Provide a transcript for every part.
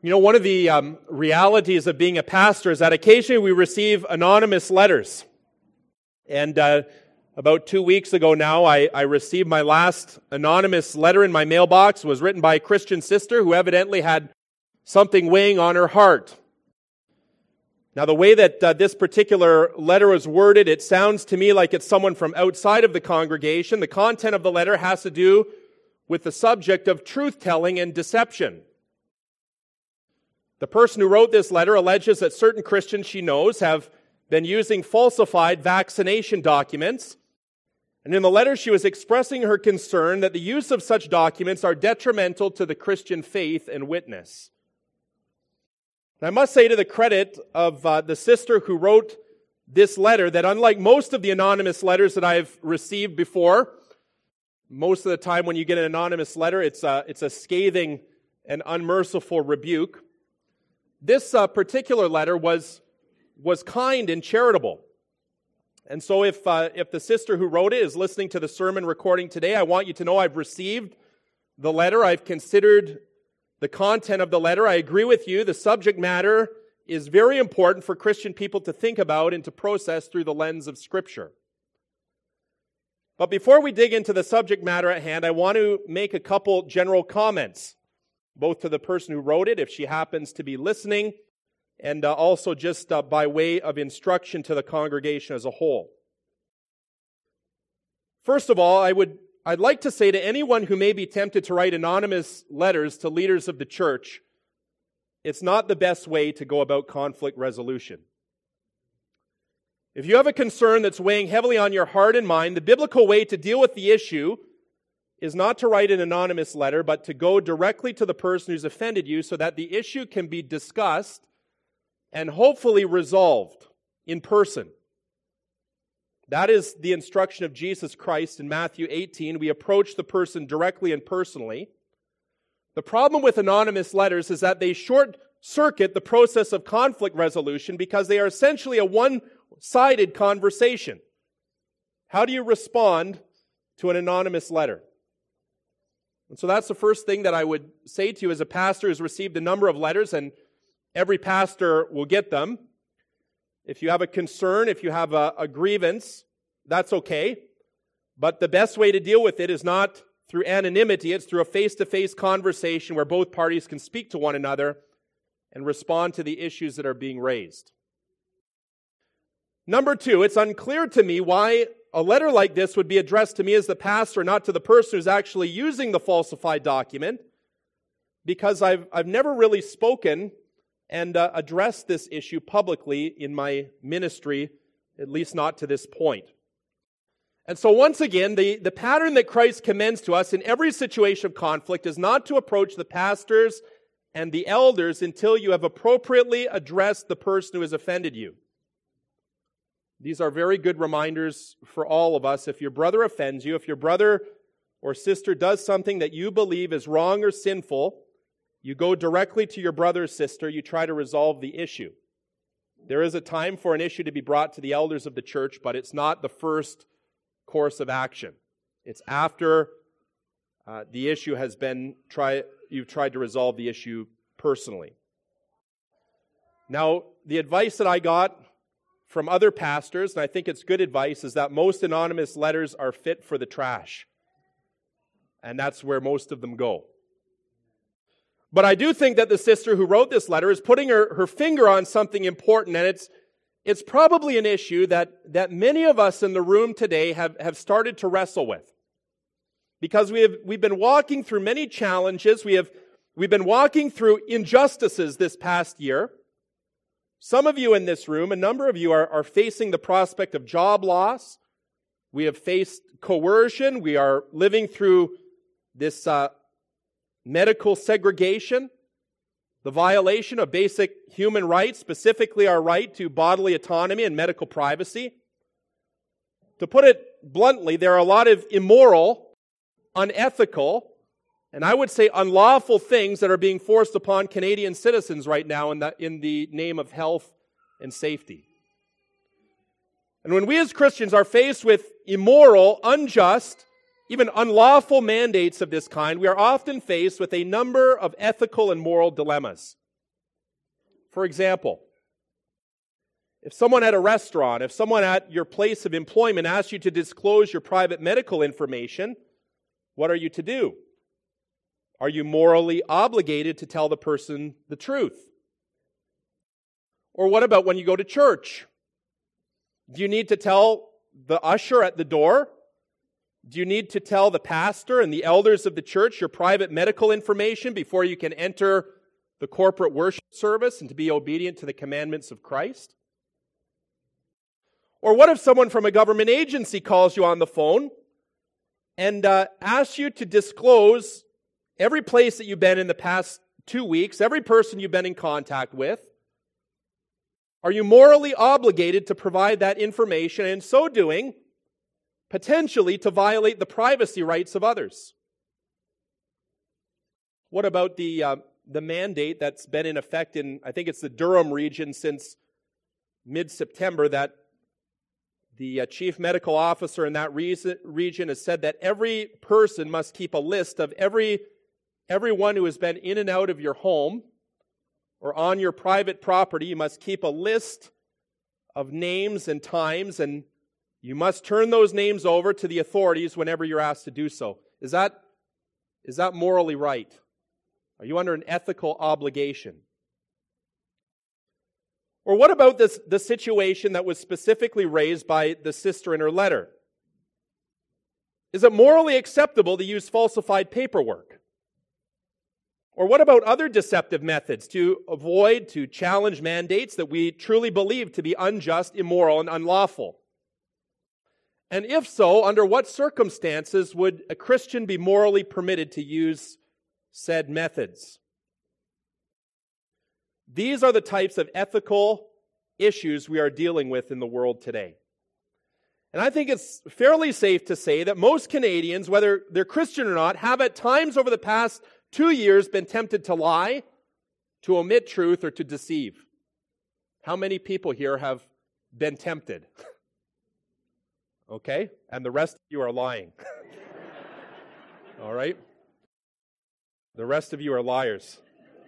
You know, one of the realities of being a pastor is that occasionally we receive anonymous letters. And about 2 weeks ago now, I received my last anonymous letter in my mailbox. It was written by a Christian sister who evidently had something weighing on her heart. Now, the way that this particular letter was worded, it sounds to me like it's someone from outside of the congregation. The content of the letter has to do with the subject of truth-telling and deception. The person who wrote this letter alleges that certain Christians she knows have been using falsified vaccination documents. And in the letter, she was expressing her concern that the use of such documents are detrimental to the Christian faith and witness. And I must say, to the credit of the sister who wrote this letter, that unlike most of the anonymous letters that I've received before, most of the time when you get an anonymous letter, it's a scathing and unmerciful rebuke. This particular letter was kind and charitable. And so if the sister who wrote it is listening to the sermon recording today, I want you to know I've received the letter. I've considered the content of the letter. I agree with you. The subject matter is very important for Christian people to think about and to process through the lens of Scripture. But before we dig into the subject matter at hand, I want to make a couple general comments, both to the person who wrote it, if she happens to be listening, and also just by way of instruction to the congregation as a whole. First of all, I'd like to say to anyone who may be tempted to write anonymous letters to leaders of the church, it's not the best way to go about conflict resolution. If you have a concern that's weighing heavily on your heart and mind, the biblical way to deal with the issue is not to write an anonymous letter, but to go directly to the person who's offended you so that the issue can be discussed and hopefully resolved in person. That is the instruction of Jesus Christ in Matthew 18. We approach the person directly and personally. The problem with anonymous letters is that they short-circuit the process of conflict resolution because they are essentially a one-sided conversation. How do you respond to an anonymous letter? And so that's the first thing that I would say to you as a pastor who's received a number of letters, and every pastor will get them. If you have a concern, if you have a grievance, that's okay. But the best way to deal with it is not through anonymity. It's through a face-to-face conversation where both parties can speak to one another and respond to the issues that are being raised. Number two, it's unclear to me why a letter like this would be addressed to me as the pastor, not to the person who's actually using the falsified document, because I've never really spoken and addressed this issue publicly in my ministry, at least not to this point. And so once again, the pattern that Christ commends to us in every situation of conflict is not to approach the pastors and the elders until you have appropriately addressed the person who has offended you. These are very good reminders for all of us. If your brother offends you, if your brother or sister does something that you believe is wrong or sinful, you go directly to your brother or sister, you try to resolve the issue. There is a time for an issue to be brought to the elders of the church, but it's not the first course of action. It's after the issue has been you've tried to resolve the issue personally. Now, the advice that I got from other pastors, and I think it's good advice, is that most anonymous letters are fit for the trash. And that's where most of them go. But I do think that the sister who wrote this letter is putting her finger on something important, and it's probably an issue that many of us in the room today have started to wrestle with. Because we've been walking through many challenges, we've been walking through injustices this past year. Some of you in this room, a number of you are facing the prospect of job loss. We have faced coercion. We are living through this medical segregation, the violation of basic human rights, specifically our right to bodily autonomy and medical privacy. To put it bluntly, there are a lot of immoral, unethical, and I would say unlawful things that are being forced upon Canadian citizens right now in the name of health and safety. And when we as Christians are faced with immoral, unjust, even unlawful mandates of this kind, we are often faced with a number of ethical and moral dilemmas. For example, if someone at a restaurant, if someone at your place of employment asks you to disclose your private medical information, what are you to do? Are you morally obligated to tell the person the truth? Or what about when you go to church? Do you need to tell the usher at the door? Do you need to tell the pastor and the elders of the church your private medical information before you can enter the corporate worship service and to be obedient to the commandments of Christ? Or what if someone from a government agency calls you on the phone and asks you to disclose every place that you've been in the past 2 weeks, every person you've been in contact with? Are you morally obligated to provide that information, and in so doing, potentially to violate the privacy rights of others? What about the mandate that's been in effect in, I think it's the Durham region since mid-September, that the chief medical officer in that region has said that every person must keep a list of everyone who has been in and out of your home or on your private property. You must keep a list of names and times, and you must turn those names over to the authorities whenever you're asked to do so. Is that morally right? Are you under an ethical obligation? Or what about the situation that was specifically raised by the sister in her letter? Is it morally acceptable to use falsified paperwork? Or what about other deceptive methods to challenge mandates that we truly believe to be unjust, immoral, and unlawful? And if so, under what circumstances would a Christian be morally permitted to use said methods? These are the types of ethical issues we are dealing with in the world today. And I think it's fairly safe to say that most Canadians, whether they're Christian or not, have at times over the past 2 years been tempted to lie, to omit truth, or to deceive. How many people here have been tempted? Okay? And the rest of you are lying. All right? The rest of you are liars.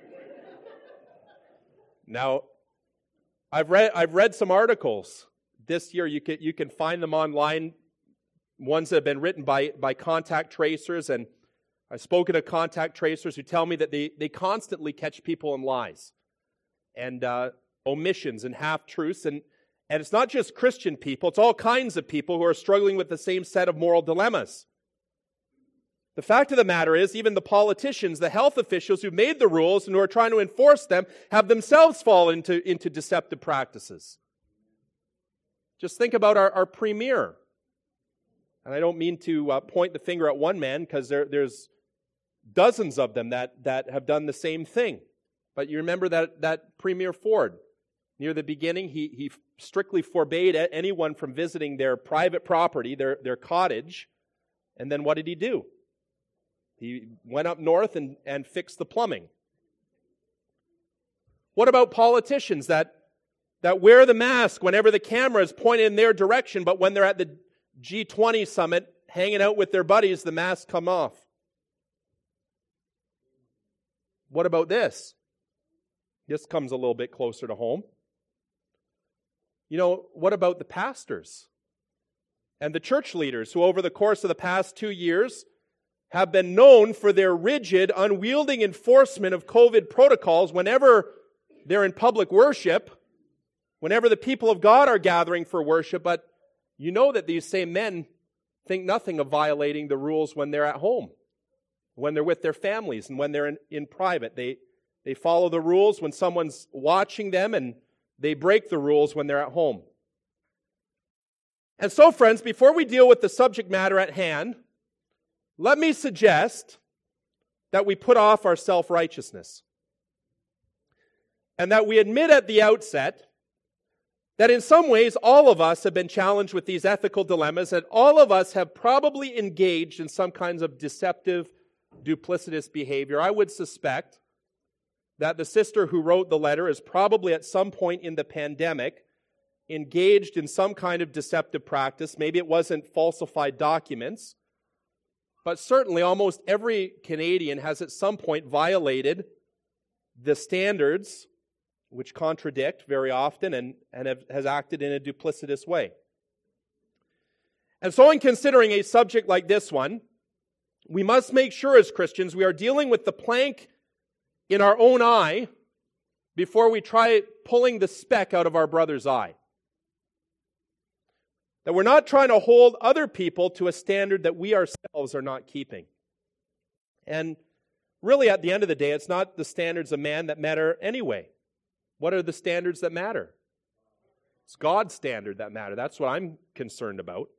Now, I've read some articles this year. You can find them online, ones that have been written by contact tracers, and I've spoken to contact tracers who tell me that they constantly catch people in lies and omissions and half-truths, and it's not just Christian people, it's all kinds of people who are struggling with the same set of moral dilemmas. The fact of the matter is, even the politicians, the health officials who made the rules and who are trying to enforce them have themselves fallen into deceptive practices. Just think about our premier. And I don't mean to point the finger at one man, because there's dozens of them that have done the same thing. But you remember that Premier Ford. Near the beginning, he strictly forbade anyone from visiting their private property, their cottage. And then what did he do? He went up north and fixed the plumbing. What about politicians that wear the mask whenever the camera is pointed in their direction, but when they're at the G20 summit hanging out with their buddies, the mask come off? What about this? This comes a little bit closer to home. You know, what about the pastors and the church leaders who over the course of the past 2 years have been known for their rigid, unwielding enforcement of COVID protocols whenever they're in public worship, whenever the people of God are gathering for worship? But you know that these same men think nothing of violating the rules when they're at home, when they're with their families, and when they're in private. They follow the rules when someone's watching them, and they break the rules when they're at home. And so, friends, before we deal with the subject matter at hand, let me suggest that we put off our self-righteousness and that we admit at the outset that in some ways all of us have been challenged with these ethical dilemmas, and all of us have probably engaged in some kinds of deceptive, duplicitous behavior. I would suspect that the sister who wrote the letter is probably at some point in the pandemic engaged in some kind of deceptive practice. Maybe it wasn't falsified documents, but certainly almost every Canadian has at some point violated the standards which contradict very often and has acted in a duplicitous way. And so in considering a subject like this one, we must make sure as Christians we are dealing with the plank in our own eye before we try pulling the speck out of our brother's eye. That we're not trying to hold other people to a standard that we ourselves are not keeping. And really, at the end of the day, it's not the standards of man that matter anyway. What are the standards that matter? It's God's standard that matter. That's what I'm concerned about.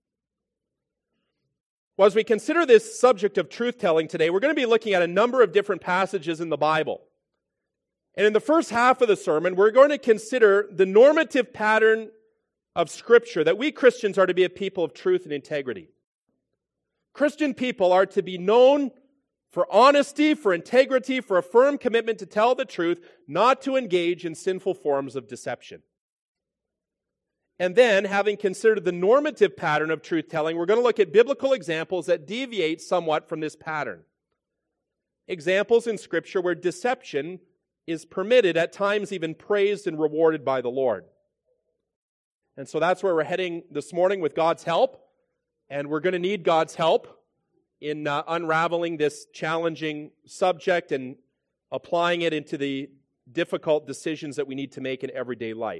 Well, as we consider this subject of truth-telling today, we're going to be looking at a number of different passages in the Bible. And in the first half of the sermon, we're going to consider the normative pattern of Scripture, that we Christians are to be a people of truth and integrity. Christian people are to be known for honesty, for integrity, for a firm commitment to tell the truth, not to engage in sinful forms of deception. And then, having considered the normative pattern of truth-telling, we're going to look at biblical examples that deviate somewhat from this pattern. Examples in Scripture where deception is permitted, at times even praised and rewarded by the Lord. And so that's where we're heading this morning with God's help. And we're going to need God's help in unraveling this challenging subject and applying it into the difficult decisions that we need to make in everyday life.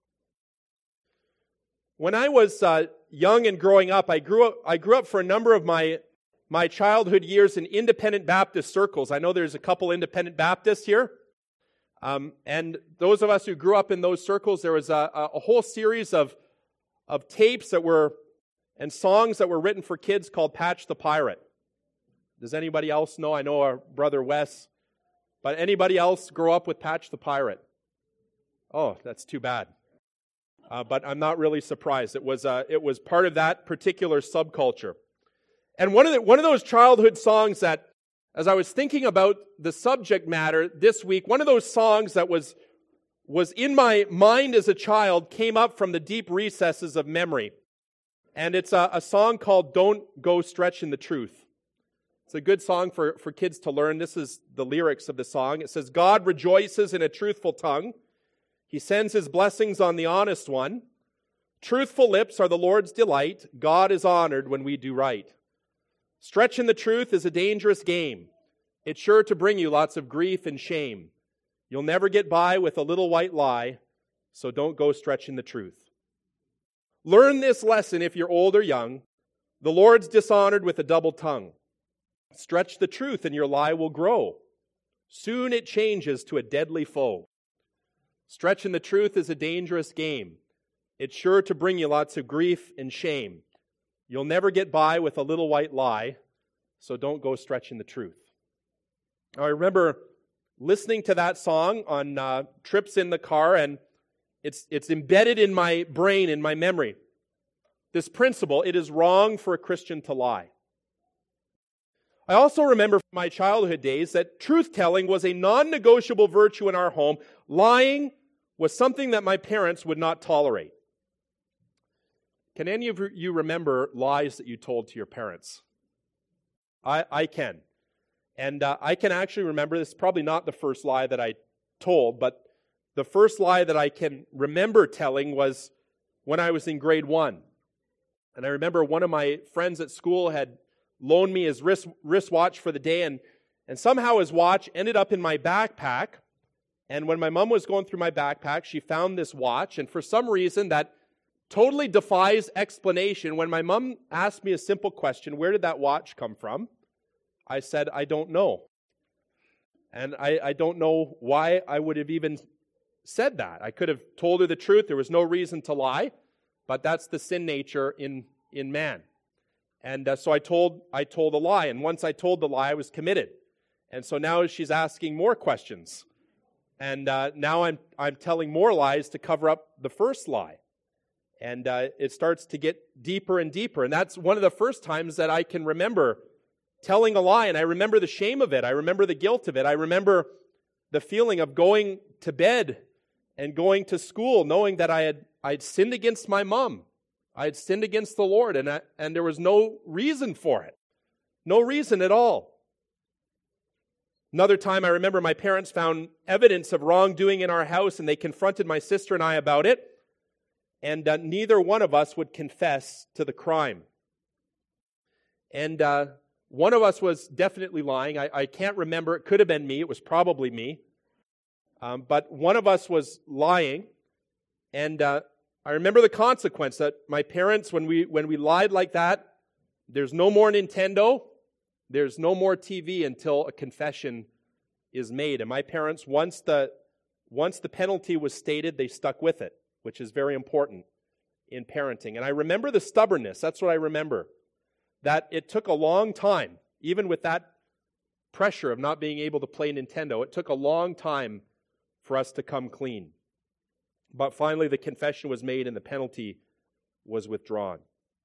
When I was young and growing up, I grew up for a number of my childhood years in independent Baptist circles. I know there's a couple independent Baptists here. And those of us who grew up in those circles, there was a whole series of tapes that were, and songs that were written for kids called Patch the Pirate. Does anybody else know? I know our brother Wes. But anybody else grow up with Patch the Pirate? Oh, that's too bad. But I'm not really surprised. It was part of that particular subculture. And one of those childhood songs that, as I was thinking about the subject matter this week, one of those songs that was in my mind as a child came up from the deep recesses of memory. And it's a song called Don't Go Stretching the Truth. It's a good song for kids to learn. This is the lyrics of the song. It says, God rejoices in a truthful tongue. He sends his blessings on the honest one. Truthful lips are the Lord's delight. God is honored when we do right. Stretching the truth is a dangerous game. It's sure to bring you lots of grief and shame. You'll never get by with a little white lie, so don't go stretching the truth. Learn this lesson if you're old or young. The Lord's dishonored with a double tongue. Stretch the truth and your lie will grow. Soon it changes to a deadly foe. Stretching the truth is a dangerous game. It's sure to bring you lots of grief and shame. You'll never get by with a little white lie, so don't go stretching the truth. I remember listening to that song on trips in the car, and it's embedded in my brain, in my memory. This principle, it is wrong for a Christian to lie. I also remember from my childhood days that truth-telling was a non-negotiable virtue in our home. Lying was something that my parents would not tolerate. Can any of you remember lies that you told to your parents? I can. And I can actually remember, this is probably not the first lie that I told, but the first lie that I can remember telling was when I was in grade 1. And I remember one of my friends at school had loaned me his wristwatch for the day, and somehow his watch ended up in my backpack. And when my mom was going through my backpack, she found this watch, and for some reason that totally defies explanation. When my mom asked me a simple question, where did that watch come from? I said, I don't know. And I don't know why I would have even said that. I could have told her the truth. There was no reason to lie, but that's the sin nature in man. And so I told a lie, and once I told the lie, I was committed. And so now she's asking more questions. And now I'm telling more lies to cover up the first lie. And it starts to get deeper and deeper. And that's one of the first times that I can remember telling a lie. And I remember the shame of it. I remember the guilt of it. I remember the feeling of going to bed and going to school knowing that I'd sinned against my mom. I had sinned against the Lord. And there was no reason for it. No reason at all. Another time I remember my parents found evidence of wrongdoing in our house, and they confronted my sister and I about it, and neither one of us would confess to the crime. And one of us was definitely lying. I can't remember. It could have been me. It was probably me. But one of us was lying, and I remember the consequence that my parents, when we lied like that, there's no more Nintendo, there's no more TV until a confession is made. And my parents, once the penalty was stated, they stuck with it, which is very important in parenting. And I remember the stubbornness. That's what I remember. That it took a long time, even with that pressure of not being able to play Nintendo, it took a long time for us to come clean. But finally, the confession was made and the penalty was withdrawn.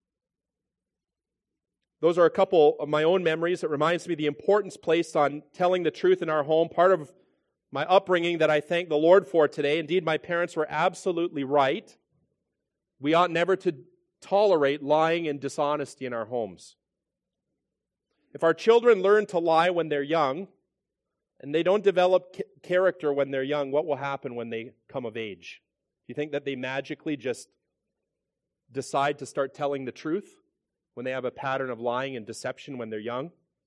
Those are a couple of my own memories. It reminds me of the importance placed on telling the truth in our home. Part of my upbringing that I thank the Lord for today. Indeed, my parents were absolutely right. We ought never to tolerate lying and dishonesty in our homes. If our children learn to lie when they're young, and they don't develop character when they're young, what will happen when they come of age? Do you think that they magically just decide to start telling the truth when they have a pattern of lying and deception when they're young?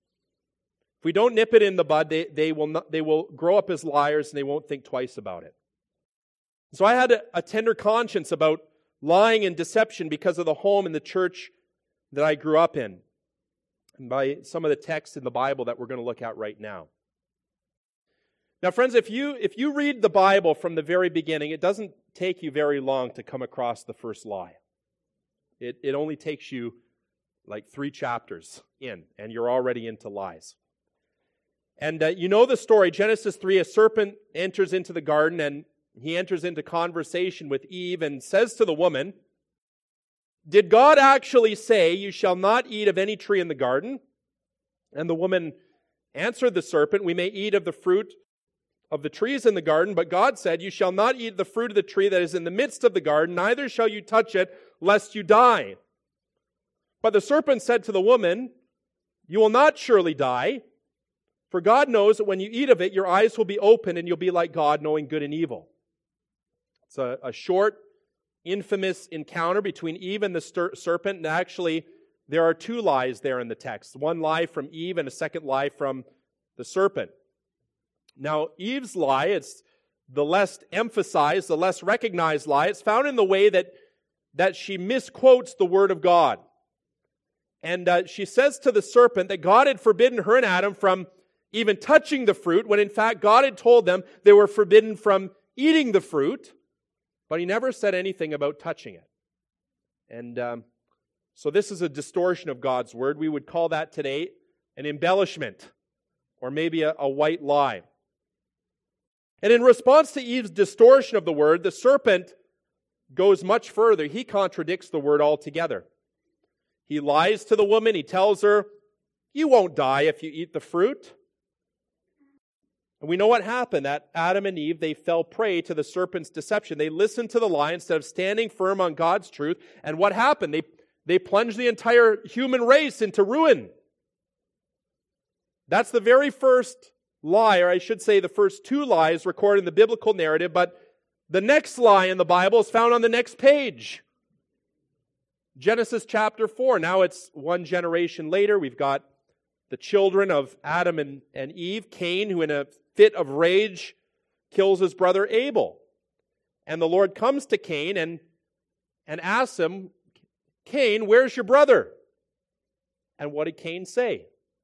If we don't nip it in the bud, they will grow up as liars and they won't think twice about it. So I had a tender conscience about lying and deception because of the home and the church that I grew up in, and by some of the texts in the Bible that we're going to look at right now. Now, friends, if you read the Bible from the very beginning, it doesn't take you very long to come across the first lie. It only takes you like 3 chapters in, and you're already into lies. And you know the story, Genesis 3, a serpent enters into the garden, and he enters into conversation with Eve and says to the woman, "Did God actually say, 'You shall not eat of any tree in the garden'?" And the woman answered the serpent, "We may eat of the fruit of the trees in the garden, but God said, 'You shall not eat the fruit of the tree that is in the midst of the garden, neither shall you touch it, lest you die.' But the serpent said to the woman, 'You will not surely die, for God knows that when you eat of it, your eyes will be opened and you'll be like God, knowing good and evil.'" It's a short, infamous encounter between Eve and the serpent, and actually there are 2 lies there in the text. One lie from Eve and a second lie from the serpent. Now, Eve's lie, it's the less emphasized, the less recognized lie. It's found in the way that she misquotes the Word of God. And she says to the serpent that God had forbidden her and Adam from even touching the fruit, when in fact God had told them they were forbidden from eating the fruit, but he never said anything about touching it. And so this is a distortion of God's Word. We would call that today an embellishment, or maybe a white lie. And in response to Eve's distortion of the Word, the serpent goes much further. He contradicts the Word altogether. He lies to the woman. He tells her, "You won't die if you eat the fruit." And we know what happened. That Adam and Eve, they fell prey to the serpent's deception. They listened to the lie instead of standing firm on God's truth. And what happened? They plunged the entire human race into ruin. That's the very first lie, or I should say the first 2 lies recorded in the biblical narrative, but the next lie in the Bible is found on the next page. Genesis chapter 4. Now it's one generation later. We've got the children of Adam and Eve. Cain, who in a fit of rage kills his brother Abel. And the Lord comes to Cain and asks him, "Cain, where's your brother?" And what did Cain say?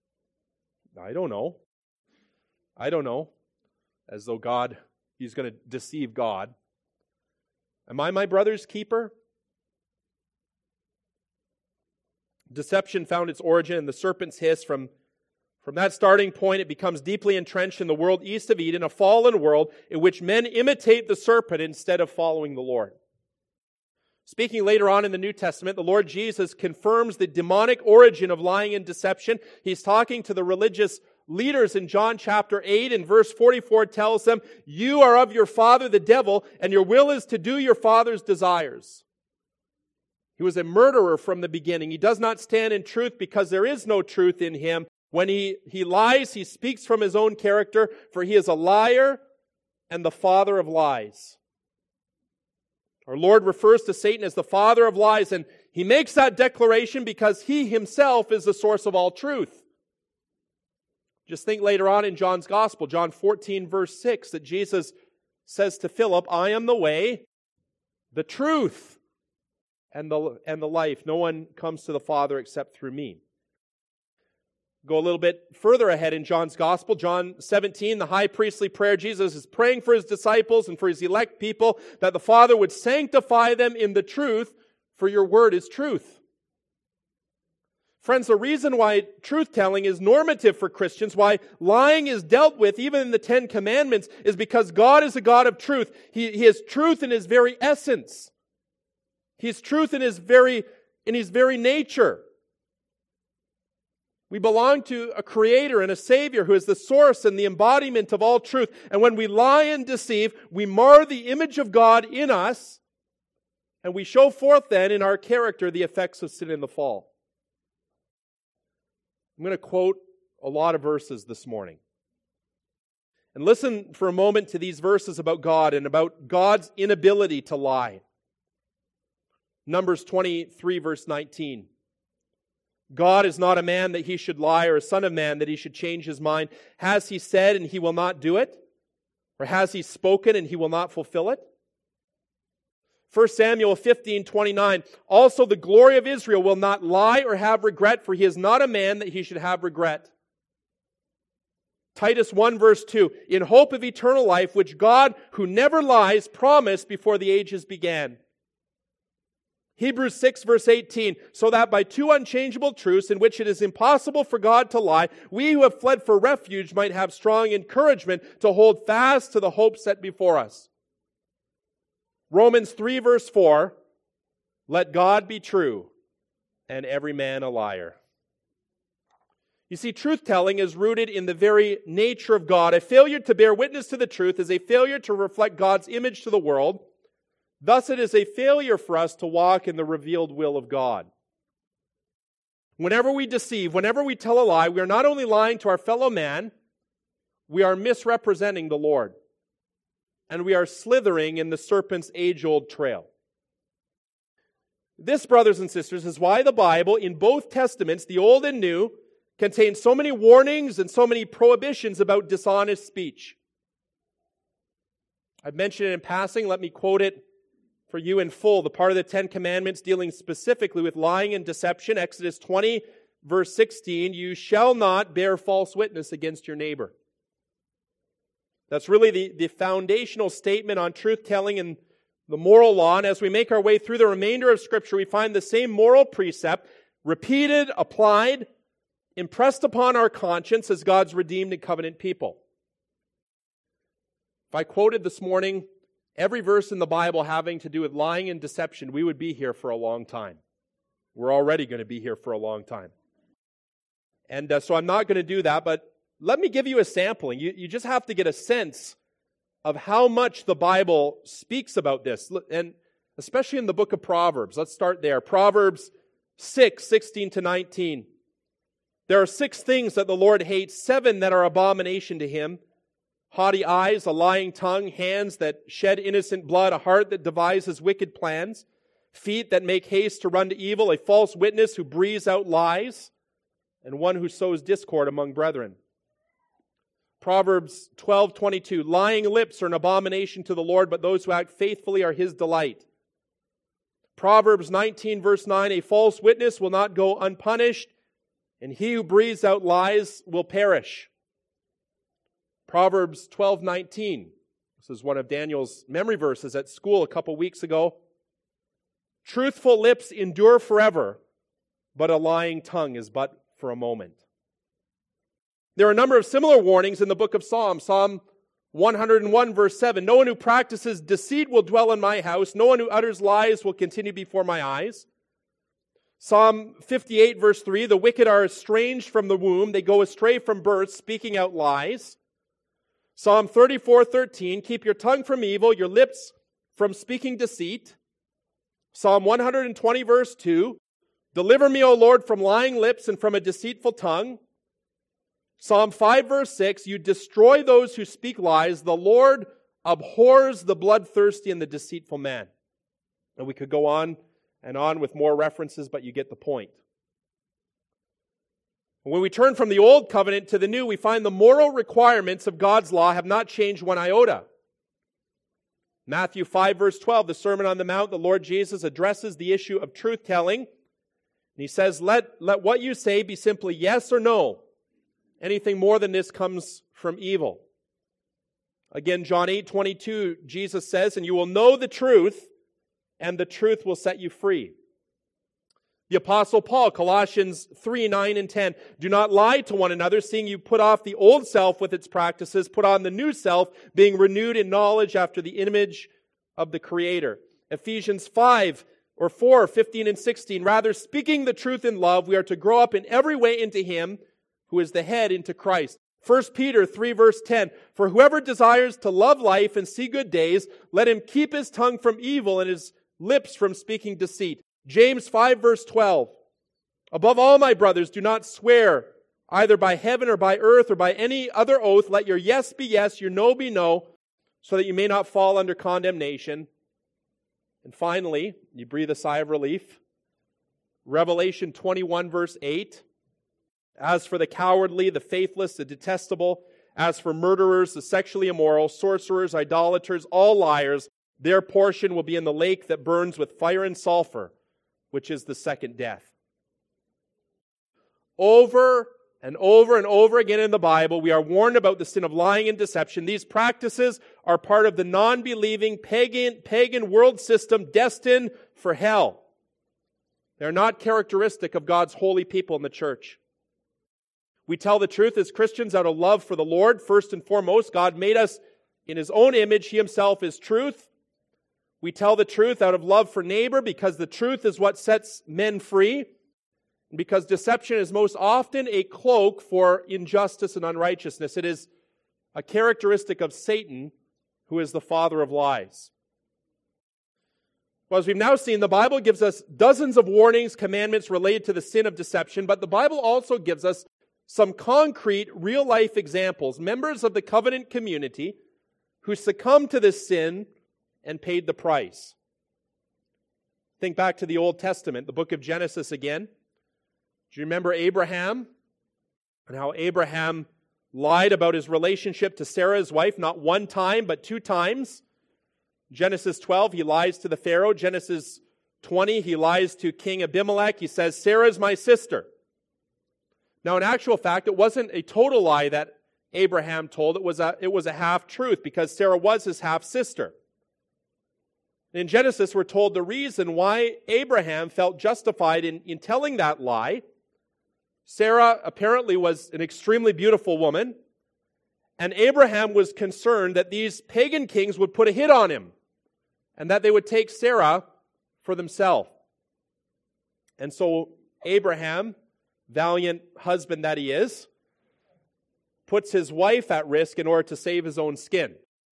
"I don't know. I don't know." As though he's going to deceive God. "Am I my brother's keeper?" Deception found its origin in the serpent's hiss. From that starting point, it becomes deeply entrenched in the world east of Eden, a fallen world in which men imitate the serpent instead of following the Lord. Speaking later on in the New Testament, the Lord Jesus confirms the demonic origin of lying and deception. He's talking to the religious leaders in John chapter 8, and verse 44 tells them, "You are of your father the devil, and your will is to do your father's desires." He was a murderer from the beginning. He does not stand in truth because there is no truth in him. When he lies, he speaks from his own character, for he is a liar and the father of lies. Our Lord refers to Satan as the father of lies, and he makes that declaration because he himself is the source of all truth. Just think later on in John's Gospel, John 14, verse 6, that Jesus says to Philip, I am the way, the truth, and the life. No one comes to the Father except through me. Go a little bit further ahead in John's Gospel, John 17, the high priestly prayer. Jesus is praying for his disciples and for his elect people that the Father would sanctify them in the truth, for your word is truth. Friends, the reason why truth-telling is normative for Christians, why lying is dealt with even in the Ten Commandments, is because God is a God of truth. He is truth in His very essence. He is truth in His very nature. We belong to a Creator and a Savior who is the source and the embodiment of all truth. And when we lie and deceive, we mar the image of God in us, and we show forth then in our character the effects of sin and the fall. I'm going to quote a lot of verses this morning. And listen for a moment to these verses about God and about God's inability to lie. Numbers 23, verse 19. God is not a man that he should lie, or a son of man that he should change his mind. Has he said and he will not do it? Or has he spoken and he will not fulfill it? 1 Samuel 15:29. Also the glory of Israel will not lie or have regret, for he is not a man that he should have regret. Titus 1 verse 2. In hope of eternal life, which God, who never lies, promised before the ages began. Hebrews 6 verse 18, so that by two unchangeable truths in which it is impossible for God to lie, we who have fled for refuge might have strong encouragement to hold fast to the hope set before us. Romans 3 verse 4, let God be true and every man a liar. You see, truth-telling is rooted in the very nature of God. A failure to bear witness to the truth is a failure to reflect God's image to the world. Thus, it is a failure for us to walk in the revealed will of God. Whenever we deceive, whenever we tell a lie, we are not only lying to our fellow man, we are misrepresenting the Lord. And we are slithering in the serpent's age-old trail. This, brothers and sisters, is why the Bible, in both Testaments, the Old and New, contains so many warnings and so many prohibitions about dishonest speech. I've mentioned it in passing. Let me quote it for you in full. The part of the Ten Commandments dealing specifically with lying and deception. Exodus 20, verse 16. You shall not bear false witness against your neighbor. That's really the foundational statement on truth-telling and the moral law. And as we make our way through the remainder of Scripture, we find the same moral precept repeated, applied, impressed upon our conscience as God's redeemed and covenant people. If I quoted this morning every verse in the Bible having to do with lying and deception, we would be here for a long time. We're already going to be here for a long time. And so I'm not going to do that, but let me give you a sampling. You just have to get a sense of how much the Bible speaks about this, and especially in the book of Proverbs. Let's start there. Proverbs 6, 16 to 19. There are 6 things that the Lord hates, 7 that are abomination to Him. Haughty eyes, a lying tongue, hands that shed innocent blood, a heart that devises wicked plans, feet that make haste to run to evil, a false witness who breathes out lies, and one who sows discord among brethren. Proverbs 12:22, lying lips are an abomination to the Lord, but those who act faithfully are His delight. Proverbs 19 verse 9, a false witness will not go unpunished, and he who breathes out lies will perish. Proverbs 12:19, this is one of Daniel's memory verses at school a couple weeks ago. Truthful lips endure forever, but a lying tongue is but for a moment. There are a number of similar warnings in the book of Psalms. Psalm 101 verse 7, no one who practices deceit will dwell in my house. No one who utters lies will continue before my eyes. Psalm 58 verse 3, the wicked are estranged from the womb. They go astray from birth, speaking out lies. Psalm 34:13, keep your tongue from evil, your lips from speaking deceit. Psalm 120 verse 2, deliver me, O Lord, from lying lips and from a deceitful tongue. Psalm 5 verse 6, you destroy those who speak lies. The Lord abhors the bloodthirsty and the deceitful man. And we could go on and on with more references, but you get the point. When we turn from the old covenant to the new, we find the moral requirements of God's law have not changed one iota. Matthew 5 verse 12, the Sermon on the Mount, the Lord Jesus addresses the issue of truth-telling. And he says, let what you say be simply yes or no. Anything more than this comes from evil. Again, John 8:22, Jesus says, and you will know the truth, and the truth will set you free. The Apostle Paul, Colossians 3, 9, and 10, do not lie to one another, seeing you put off the old self with its practices, put on the new self, being renewed in knowledge after the image of the Creator. Ephesians 4, 15 and 16, rather speaking the truth in love, we are to grow up in every way into Him who is the head, into Christ. 1 Peter 3 verse 10, for whoever desires to love life and see good days, let him keep his tongue from evil and his lips from speaking deceit. James 5 verse 12, above all, my brothers, do not swear either by heaven or by earth or by any other oath. Let your yes be yes, your no be no, so that you may not fall under condemnation. And finally, you breathe a sigh of relief. Revelation 21 verse 8, as for the cowardly, the faithless, the detestable, as for murderers, the sexually immoral, sorcerers, idolaters, all liars, their portion will be in the lake that burns with fire and sulfur, which is the second death. Over and over and over again in the Bible, we are warned about the sin of lying and deception. These practices are part of the non-believing pagan world system destined for hell. They are not characteristic of God's holy people in the church. We tell the truth as Christians out of love for the Lord. First and foremost, God made us in His own image. He Himself is truth. We tell the truth out of love for neighbor because the truth is what sets men free. And because deception is most often a cloak for injustice and unrighteousness. It is a characteristic of Satan, who is the father of lies. Well, as we've now seen, the Bible gives us dozens of warnings, commandments related to the sin of deception, but the Bible also gives us some concrete, real-life examples, members of the covenant community who succumbed to this sin and paid the price. Think back to the Old Testament, the book of Genesis again. Do you remember Abraham? And how Abraham lied about his relationship to Sarah, his wife, not one time, but 2 times. Genesis 12, he lies to the Pharaoh. Genesis 20, he lies to King Abimelech. He says, Sarah is my sister. Now, in actual fact, it wasn't a total lie that Abraham told. It was a half-truth because Sarah was his half-sister. In Genesis, we're told the reason why Abraham felt justified in telling that lie. Sarah apparently was an extremely beautiful woman, and Abraham was concerned that these pagan kings would put a hit on him and that they would take Sarah for themselves. And so Abraham, valiant husband that he is, puts his wife at risk in order to save his own skin.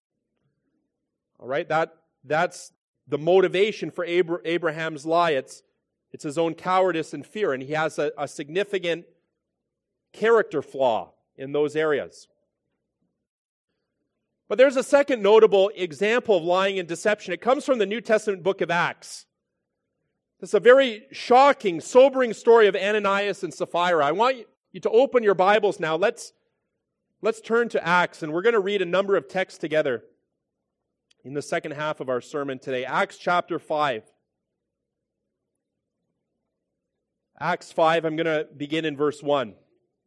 All right, that's the motivation for Abraham's lie. It's his own cowardice and fear, and he has a significant character flaw in those areas. But there's a second notable example of lying and deception. It comes from the New Testament book of Acts. It's a very shocking, sobering story of Ananias and Sapphira. I want you to open your Bibles now. Let's turn to Acts, and we're going to read a number of texts together in the second half of our sermon today. Acts chapter 5. Acts 5, I'm going to begin in verse 1.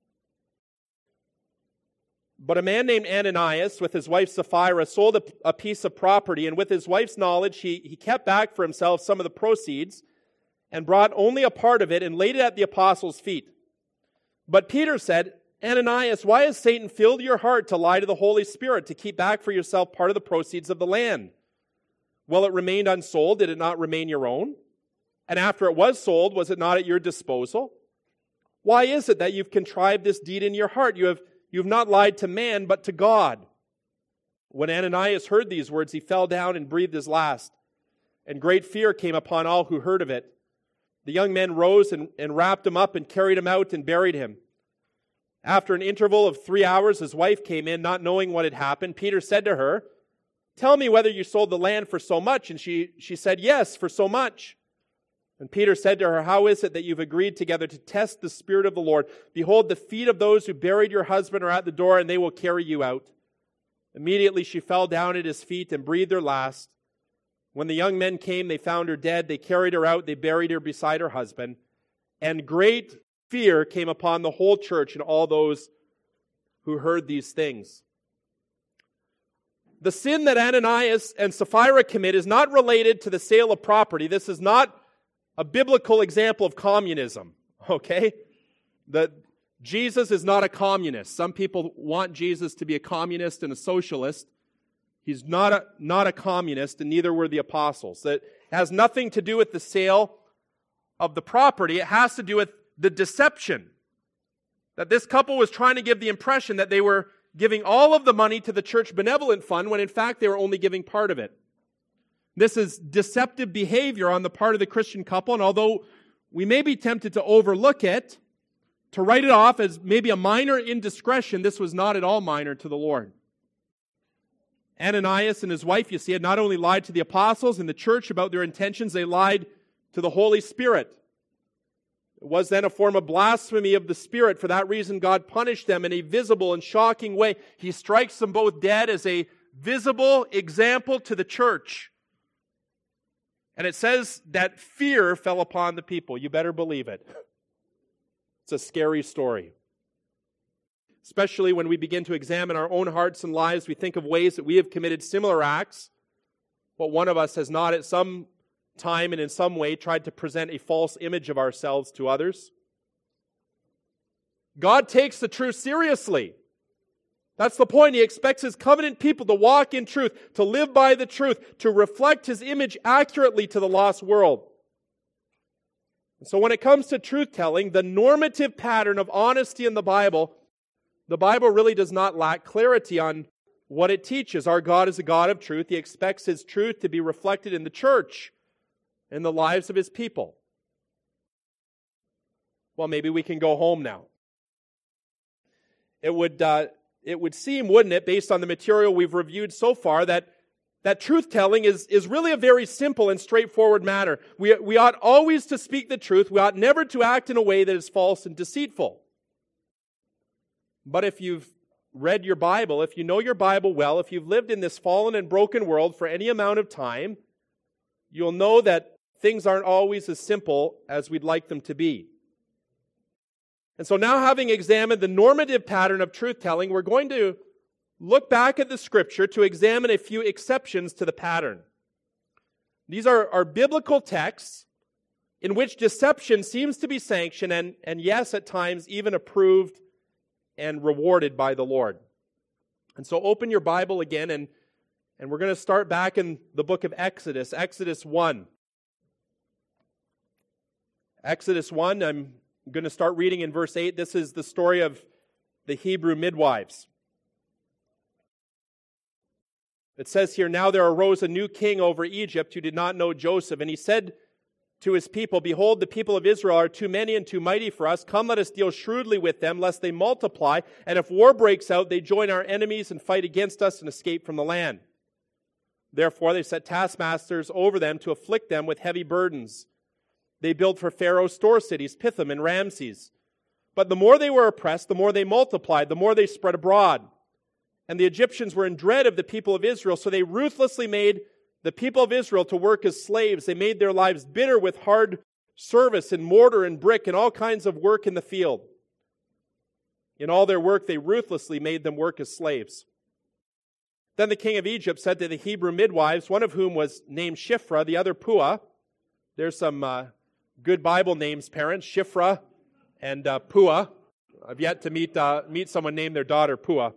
But a man named Ananias, with his wife Sapphira, sold a piece of property, and with his wife's knowledge, he kept back for himself some of the proceeds and brought only a part of it and laid it at the apostles' feet. But Peter said, Ananias, why has Satan filled your heart to lie to the Holy Spirit, to keep back for yourself part of the proceeds of the land? Well, it remained unsold. Did it not remain your own? And after it was sold, was it not at your disposal? Why is it that you've contrived this deed in your heart? You've not lied to man, but to God. When Ananias heard these words, he fell down and breathed his last. And great fear came upon all who heard of it. The young men rose and wrapped him up and carried him out and buried him. After an interval of 3 hours, his wife came in, not knowing what had happened. Peter said to her, "Tell me whether you sold the land for so much." And she said, "Yes, for so much." And Peter said to her, "How is it that you've agreed together to test the Spirit of the Lord? Behold, the feet of those who buried your husband are at the door, and they will carry you out." Immediately she fell down at his feet and breathed her last. When the young men came, they found her dead. They carried her out. They buried her beside her husband. And great fear came upon the whole church and all those who heard these things. The sin that Ananias and Sapphira commit is not related to the sale of property. This is not a biblical example of communism, okay? Jesus is not a communist. Some people want Jesus to be a communist and a socialist. He's not a communist, and neither were the apostles. It has nothing to do with the sale of the property. It has to do with the deception. That this couple was trying to give the impression that they were giving all of the money to the church benevolent fund, when in fact they were only giving part of it. This is deceptive behavior on the part of the Christian couple, and although we may be tempted to overlook it, to write it off as maybe a minor indiscretion, this was not at all minor to the Lord. Ananias and his wife, you see, had not only lied to the apostles and the church about their intentions, they lied to the Holy Spirit. It was then a form of blasphemy of the Spirit. For that reason, God punished them in a visible and shocking way. He strikes them both dead as a visible example to the church. And it says that fear fell upon the people. You better believe it. It's a scary story. Especially when we begin to examine our own hearts and lives, we think of ways that we have committed similar acts, but one of us has not at some time and in some way tried to present a false image of ourselves to others. God takes the truth seriously. That's the point. He expects His covenant people to walk in truth, to live by the truth, to reflect His image accurately to the lost world. And so when it comes to truth-telling, the normative pattern of honesty in the Bible really does not lack clarity on what it teaches. Our God is a God of truth. He expects His truth to be reflected in the church, in the lives of His people. Well, maybe we can go home now. It would seem, wouldn't it, based on the material we've reviewed so far, that truth-telling is really a very simple and straightforward matter. We ought always to speak the truth. We ought never to act in a way that is false and deceitful. But if you've read your Bible, if you know your Bible well, if you've lived in this fallen and broken world for any amount of time, you'll know that things aren't always as simple as we'd like them to be. And so now, having examined the normative pattern of truth-telling, we're going to look back at the Scripture to examine a few exceptions to the pattern. These are biblical texts in which deception seems to be sanctioned and yes, at times even approved and rewarded by the Lord. And so open your Bible again, and we're going to start back in the book of Exodus, Exodus 1. Exodus 1, I'm going to start reading in verse 8. This is the story of the Hebrew midwives. It says here, "Now there arose a new king over Egypt who did not know Joseph, and he said to his people, 'Behold, the people of Israel are too many and too mighty for us. Come, let us deal shrewdly with them, lest they multiply. And if war breaks out, they join our enemies and fight against us and escape from the land.' Therefore they set taskmasters over them to afflict them with heavy burdens. They built for Pharaoh store cities, Pithom and Ramses. But the more they were oppressed, the more they multiplied, the more they spread abroad. And the Egyptians were in dread of the people of Israel, so they ruthlessly made the people of Israel to work as slaves. They made their lives bitter with hard service in mortar and brick and all kinds of work in the field. In all their work, they ruthlessly made them work as slaves. Then the king of Egypt said to the Hebrew midwives, one of whom was named Shiphrah, the other Puah." There's some good Bible names, parents, Shiphrah and Puah. I've yet to meet someone named their daughter Puah.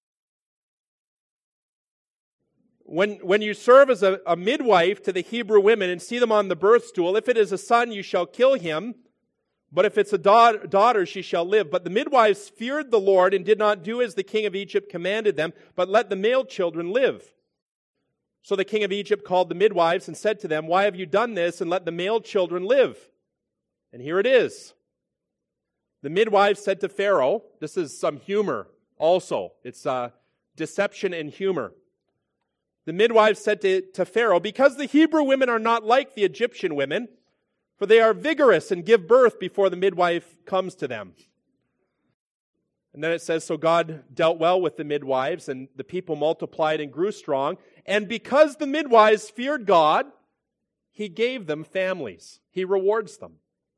When you serve as a midwife to the Hebrew women and see them on the birth stool, if it is a son, you shall kill him. But if it's a daughter, she shall live. But the midwives feared the Lord and did not do as the king of Egypt commanded them, but let the male children live. So the king of Egypt called the midwives and said to them, "Why have you done this and let the male children live?" And here it is. The midwives said to Pharaoh, this is some humor also. It's deception and humor. The midwives said to Pharaoh, because the Hebrew women are not like the Egyptian women, for they are vigorous and give birth before the midwife comes to them. And then it says, so God dealt well with the midwives, and the people multiplied and grew strong. And because the midwives feared God, He gave them families. He rewards them.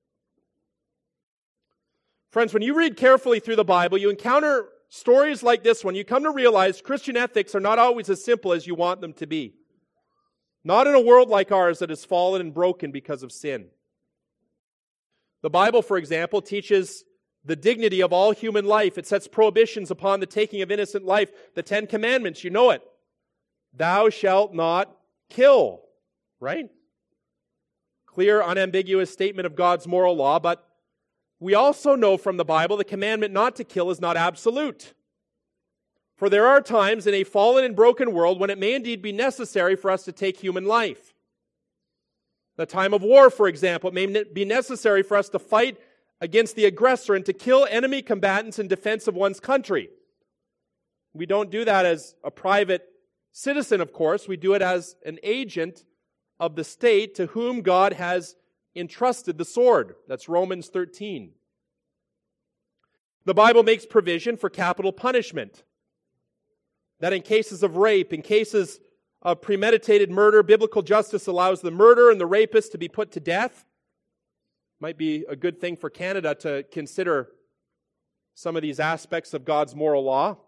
Friends, when you read carefully through the Bible, you encounter stories like this one. You come to realize Christian ethics are not always as simple as you want them to be. Not in a world like ours that has fallen and broken because of sin. The Bible, for example, teaches the dignity of all human life. It sets prohibitions upon the taking of innocent life. The 10 Commandments, you know it. Thou shalt not kill, right? Clear, unambiguous statement of God's moral law, but we also know from the Bible the commandment not to kill is not absolute. For there are times in a fallen and broken world when it may indeed be necessary for us to take human life. The time of war, for example, it may be necessary for us to fight against the aggressor and to kill enemy combatants in defense of one's country. We don't do that as a private citizen, of course. We do it as an agent of the state to whom God has entrusted the sword. That's Romans 13. The Bible makes provision for capital punishment. That in cases of rape, in cases of premeditated murder, biblical justice allows the murderer and the rapist to be put to death. Might be a good thing for Canada to consider some of these aspects of God's moral law.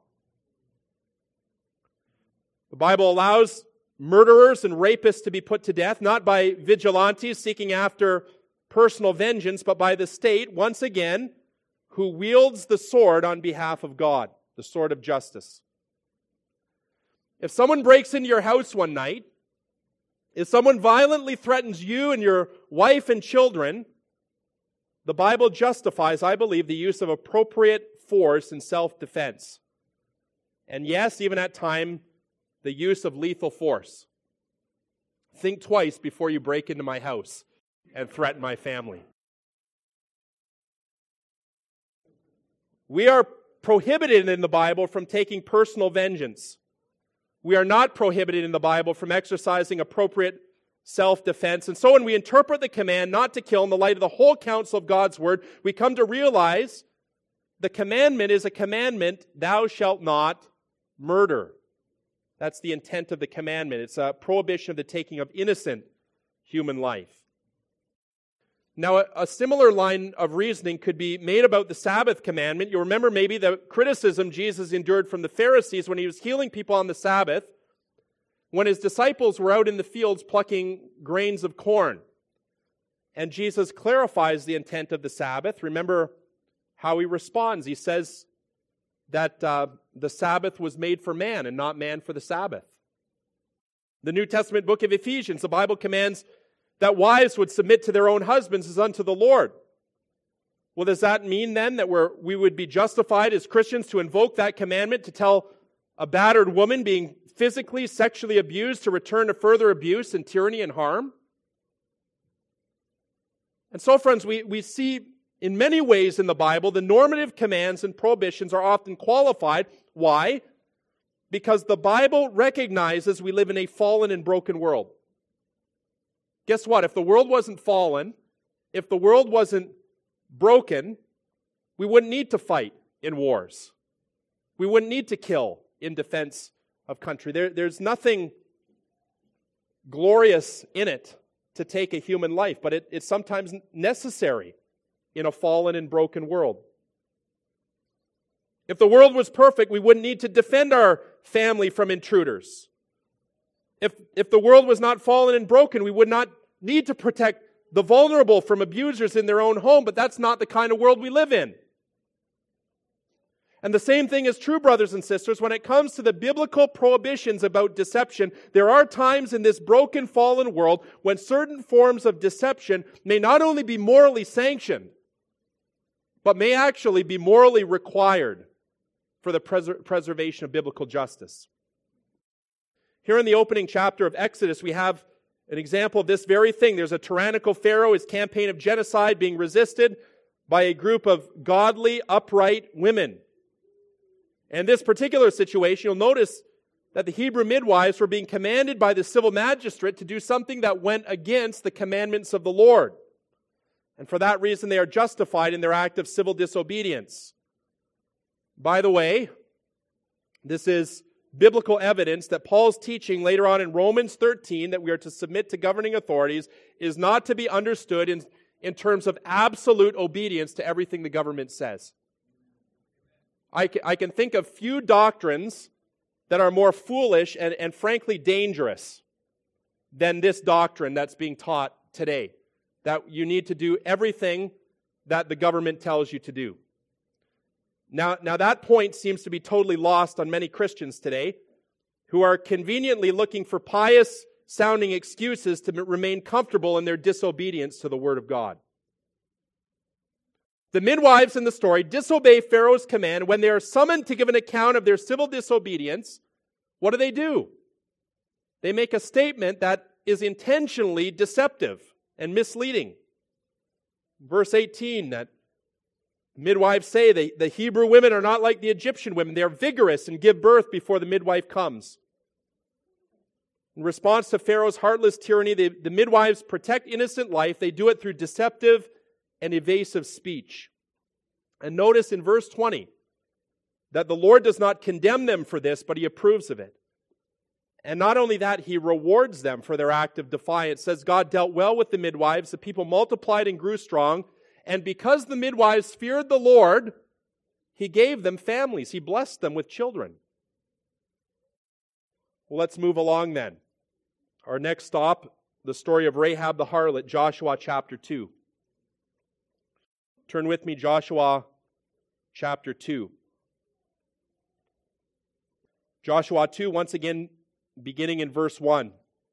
The Bible allows murderers and rapists to be put to death, not by vigilantes seeking after personal vengeance, but by the state, once again, who wields the sword on behalf of God, the sword of justice. If someone breaks into your house one night, if someone violently threatens you and your wife and children, the Bible justifies, I believe, the use of appropriate force in self-defense. And yes, even at times, the use of lethal force. Think twice before you break into my house and threaten my family. We are prohibited in the Bible from taking personal vengeance. We are not prohibited in the Bible from exercising appropriate self-defense. And so when we interpret the command not to kill in the light of the whole counsel of God's word, we come to realize the commandment is a commandment, thou shalt not murder. That's the intent of the commandment. It's a prohibition of the taking of innocent human life. Now, a similar line of reasoning could be made about the Sabbath commandment. You remember maybe the criticism Jesus endured from the Pharisees when he was healing people on the Sabbath, when his disciples were out in the fields plucking grains of corn. And Jesus clarifies the intent of the Sabbath. Remember how he responds. He says that the Sabbath was made for man and not man for the Sabbath. The New Testament book of Ephesians, the Bible commands that wives would submit to their own husbands as unto the Lord. Well, does that mean then that we would be justified as Christians to invoke that commandment to tell a battered woman being physically, sexually abused to return to further abuse and tyranny and harm? And so, friends, we see in many ways in the Bible, the normative commands and prohibitions are often qualified. Why? Because the Bible recognizes we live in a fallen and broken world. Guess what? If the world wasn't fallen, if the world wasn't broken, we wouldn't need to fight in wars. We wouldn't need to kill in defense of country. There's nothing glorious in it to take a human life, but it's sometimes necessary in a fallen and broken world. If the world was perfect, we wouldn't need to defend our family from intruders. If the world was not fallen and broken, we would not need to protect the vulnerable from abusers in their own home, but that's not the kind of world we live in. And the same thing is true, brothers and sisters, when it comes to the biblical prohibitions about deception. There are times in this broken, fallen world when certain forms of deception may not only be morally sanctioned, but may actually be morally required for the preservation of biblical justice. Here in the opening chapter of Exodus, we have an example of this very thing. There's a tyrannical Pharaoh, his campaign of genocide being resisted. by a group of godly, upright women. In this particular situation, you'll notice that the Hebrew midwives were being commanded by the civil magistrate to do something that went against the commandments of the Lord. And for that reason, they are justified in their act of civil disobedience. By the way, this is biblical evidence that Paul's teaching later on in Romans 13 that we are to submit to governing authorities is not to be understood in terms of absolute obedience to everything the government says. I can think of few doctrines that are more foolish and frankly dangerous than this doctrine that's being taught today, that you need to do everything that the government tells you to do. Now that point seems to be totally lost on many Christians today who are conveniently looking for pious-sounding excuses to remain comfortable in their disobedience to the Word of God. The midwives in the story disobey Pharaoh's command. When they are summoned to give an account of their civil disobedience, what do? They make a statement that is intentionally deceptive and misleading. Verse 18, that midwives say the Hebrew women are not like the Egyptian women. They are vigorous and give birth before the midwife comes. In response to Pharaoh's heartless tyranny, the midwives protect innocent life. They do it through deceptive and evasive speech. And notice in verse 20 that the Lord does not condemn them for this, but He approves of it. And not only that, He rewards them for their act of defiance. It says God dealt well with the midwives, the people multiplied and grew strong, and because the midwives feared the Lord, He gave them families. He blessed them with children. Well, let's move along then. Our next stop, the story of Rahab the harlot, Joshua chapter 2. Turn with me, Joshua chapter 2. Joshua 2, once again, beginning in verse 1.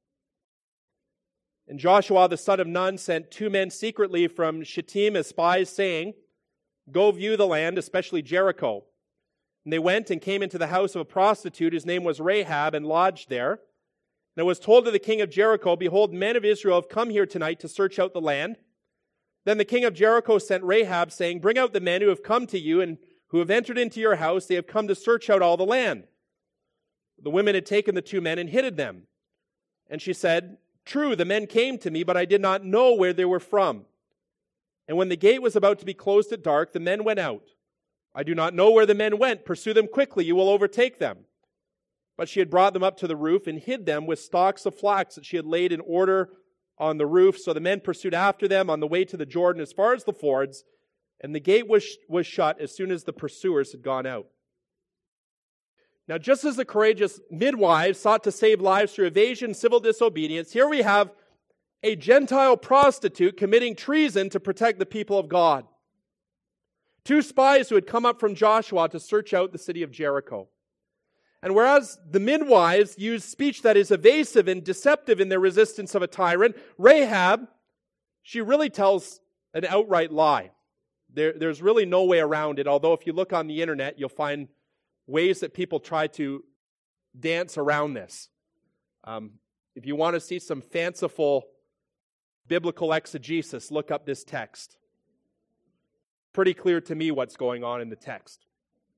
And Joshua the son of Nun sent 2 men secretly from Shittim as spies, saying, "Go view the land, especially Jericho." And they went and came into the house of a prostitute whose name was Rahab, and lodged there. And it was told to the king of Jericho, "Behold, men of Israel have come here tonight to search out the land." Then the king of Jericho sent Rahab, saying, "Bring out the men who have come to you and who have entered into your house. They have come to search out all the land." The women had taken the 2 men and hidden them. And she said, "True, the men came to me, but I did not know where they were from. And when the gate was about to be closed at dark, the men went out. I do not know where the men went. Pursue them quickly, you will overtake them." But she had brought them up to the roof and hid them with stalks of flax that she had laid in order on the roof. So the men pursued after them on the way to the Jordan as far as the fords, and the gate was shut as soon as the pursuers had gone out. Now, just as the courageous midwives sought to save lives through evasion, civil disobedience, here we have a Gentile prostitute committing treason to protect the people of God. 2 spies who had come up from Joshua to search out the city of Jericho. And whereas the midwives use speech that is evasive and deceptive in their resistance of a tyrant, Rahab, she really tells an outright lie. There's really no way around it, although if you look on the internet, you'll find ways that people try to dance around this. If you want to see some fanciful biblical exegesis, look up this text. Pretty clear to me what's going on in the text.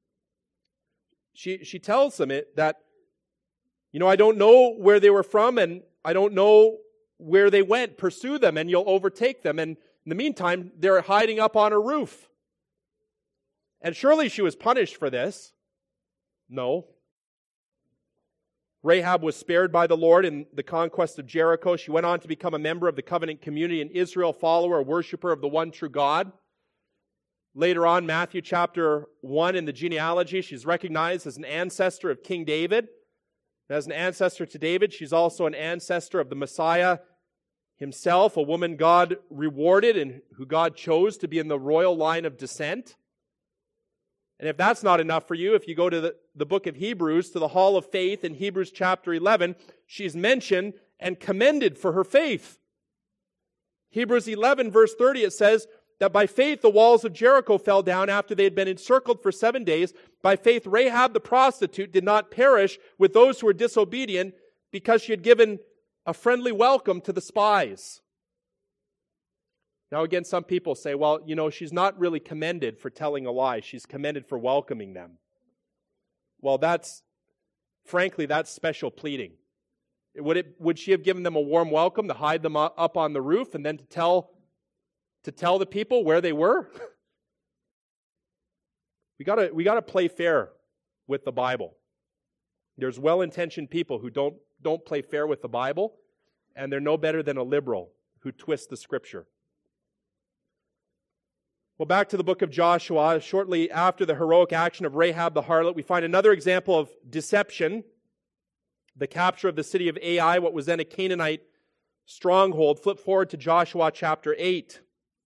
She tells them that, I don't know where they were from and I don't know where they went. Pursue them and you'll overtake them. And in the meantime, they're hiding up on a roof. And surely she was punished for this. No. Rahab was spared by the Lord in the conquest of Jericho. She went on to become a member of the covenant community in Israel, follower, a worshiper of the one true God. Later on, Matthew chapter 1 in the genealogy, she's recognized as an ancestor of King David. As an ancestor to David, she's also an ancestor of the Messiah himself, a woman God rewarded and who God chose to be in the royal line of descent. And if that's not enough for you, if you go to the book of Hebrews, to the Hall of Faith in Hebrews chapter 11, she's mentioned and commended for her faith. Hebrews 11 verse 30, it says that by faith the walls of Jericho fell down after they had been encircled for 7 days. By faith Rahab the prostitute did not perish with those who were disobedient because she had given a friendly welcome to the spies. Now again, some people say, well, she's not really commended for telling a lie. She's commended for welcoming them. Well, frankly, that's special pleading. Would she have given them a warm welcome to hide them up on the roof and then to tell the people where they were? We gotta play fair with the Bible. There's well-intentioned people who don't play fair with the Bible, and they're no better than a liberal who twists the Scripture. Well, back to the book of Joshua. Shortly after the heroic action of Rahab the harlot, we find another example of deception. The capture of the city of Ai, what was then a Canaanite stronghold. Flip forward to Joshua chapter 8.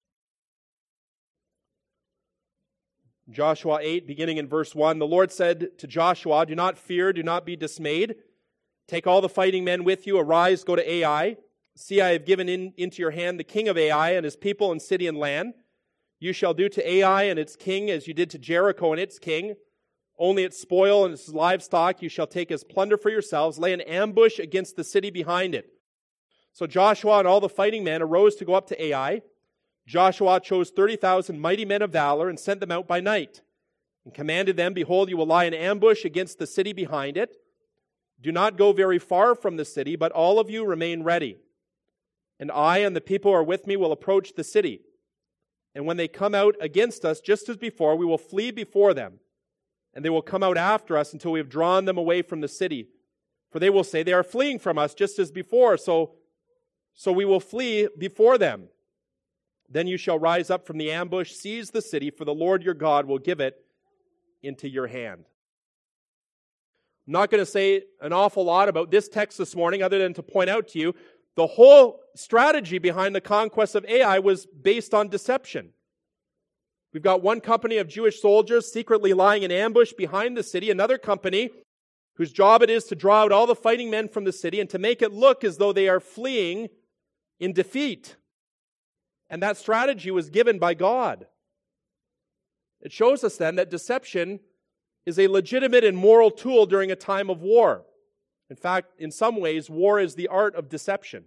Joshua 8, beginning in verse 1. The Lord said to Joshua, "Do not fear, do not be dismayed. Take all the fighting men with you. Arise, go to Ai. See, I have given into your hand the king of Ai and his people and city and land. You shall do to Ai and its king as you did to Jericho and its king. Only its spoil and its livestock you shall take as plunder for yourselves. Lay an ambush against the city behind it." So Joshua and all the fighting men arose to go up to Ai. Joshua chose 30,000 mighty men of valor and sent them out by night, and commanded them, "Behold, you will lie in ambush against the city behind it. Do not go very far from the city, but all of you remain ready. And I and the people who are with me will approach the city. And when they come out against us, just as before, we will flee before them. And they will come out after us until we have drawn them away from the city. For they will say, 'They are fleeing from us just as before, so we will flee before them.' Then you shall rise up from the ambush, seize the city, for the Lord your God will give it into your hand." I'm not going to say an awful lot about this text this morning, other than to point out to you, the whole strategy behind the conquest of Ai was based on deception. We've got one company of Jewish soldiers secretly lying in ambush behind the city, another company whose job it is to draw out all the fighting men from the city and to make it look as though they are fleeing in defeat. And that strategy was given by God. It shows us then that deception is a legitimate and moral tool during a time of war. In fact, in some ways, war is the art of deception.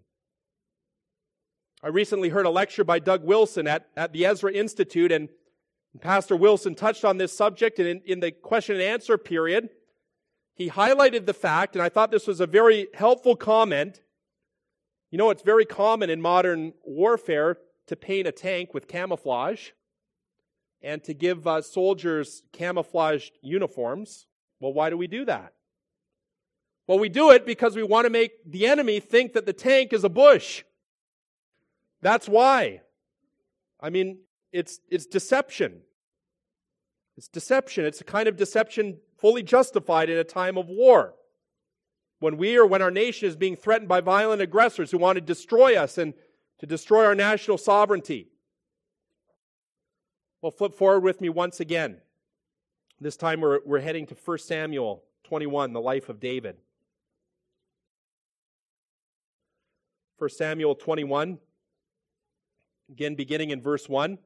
I recently heard a lecture by Doug Wilson at the Ezra Institute, and Pastor Wilson touched on this subject, and in the question and answer period, he highlighted the fact, and I thought this was a very helpful comment. It's very common in modern warfare to paint a tank with camouflage and to give soldiers camouflaged uniforms. Well, why do we do that? Well, we do it because we want to make the enemy think that the tank is a bush. That's why. It's deception. It's deception. It's a kind of deception fully justified in a time of war. When our nation is being threatened by violent aggressors who want to destroy us and to destroy our national sovereignty. Well, flip forward with me once again. This time we're heading to 1 Samuel 21, the life of David. 1 Samuel 21, again beginning in verse 1.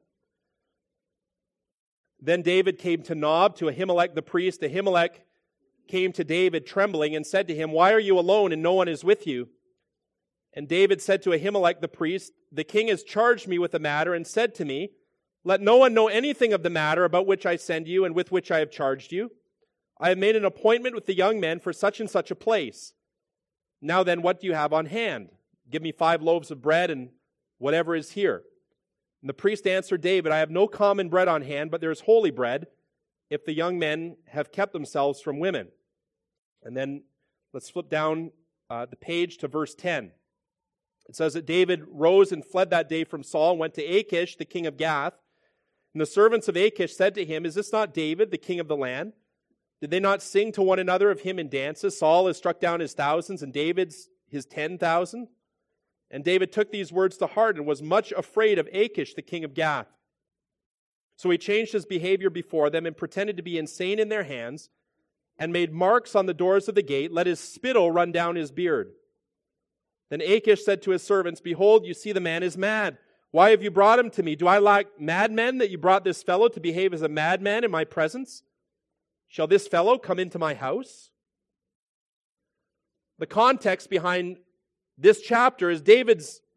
Then David came to Nob, to Ahimelech the priest. Ahimelech came to David trembling and said to him, "Why are you alone and no one is with you?" And David said to Ahimelech the priest, "The king has charged me with the matter and said to me, 'Let no one know anything of the matter about which I send you and with which I have charged you. I have made an appointment with the young men for such and such a place. Now then, what do you have on hand? Give me 5 loaves of bread and whatever is here.' And the priest answered David, 'I have no common bread on hand, but there is holy bread, if the young men have kept themselves from women.'" And then let's flip down the page to verse 10. It says that David rose and fled that day from Saul and went to Achish, the king of Gath. And the servants of Achish said to him, "Is this not David, the king of the land? Did they not sing to one another of him in dances? Saul has struck down his thousands and David's his 10,000. And David took these words to heart and was much afraid of Achish, the king of Gath. So he changed his behavior before them and pretended to be insane in their hands and made marks on the doors of the gate, let his spittle run down his beard. Then Achish said to his servants, "Behold, you see the man is mad. Why have you brought him to me? Do I lack madmen that you brought this fellow to behave as a madman in my presence? Shall this fellow come into my house?" The context behind this chapter is David's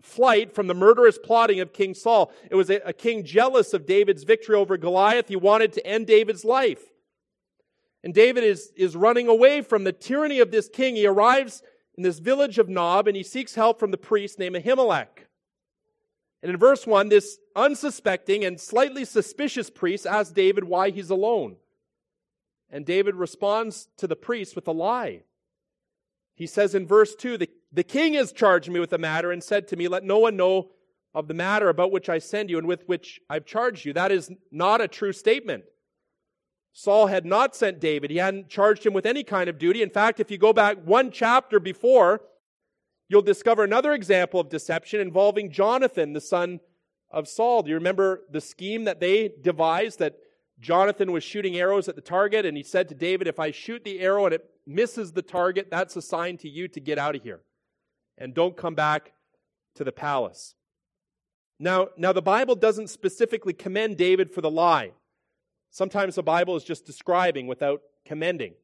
flight from the murderous plotting of King Saul. It was a king jealous of David's victory over Goliath. He wanted to end David's life. And David is running away from the tyranny of this king. He arrives in this village of Nob, and he seeks help from the priest named Ahimelech. And in verse 1, this unsuspecting and slightly suspicious priest asks David why he's alone. And David responds to the priest with a lie. He says in verse 2, the king has charged me with the matter and said to me, let no one know of the matter about which I send you and with which I've charged you. That is not a true statement. Saul had not sent David. He hadn't charged him with any kind of duty. In fact, if you go back one chapter before, you'll discover another example of deception involving Jonathan, the son of Saul. Do you remember the scheme that they devised, that Jonathan was shooting arrows at the target, and he said to David, if I shoot the arrow and it misses the target, that's a sign to you to get out of here. And don't come back to the palace. Now the Bible doesn't specifically commend David for the lie. Sometimes the Bible is just describing without commending.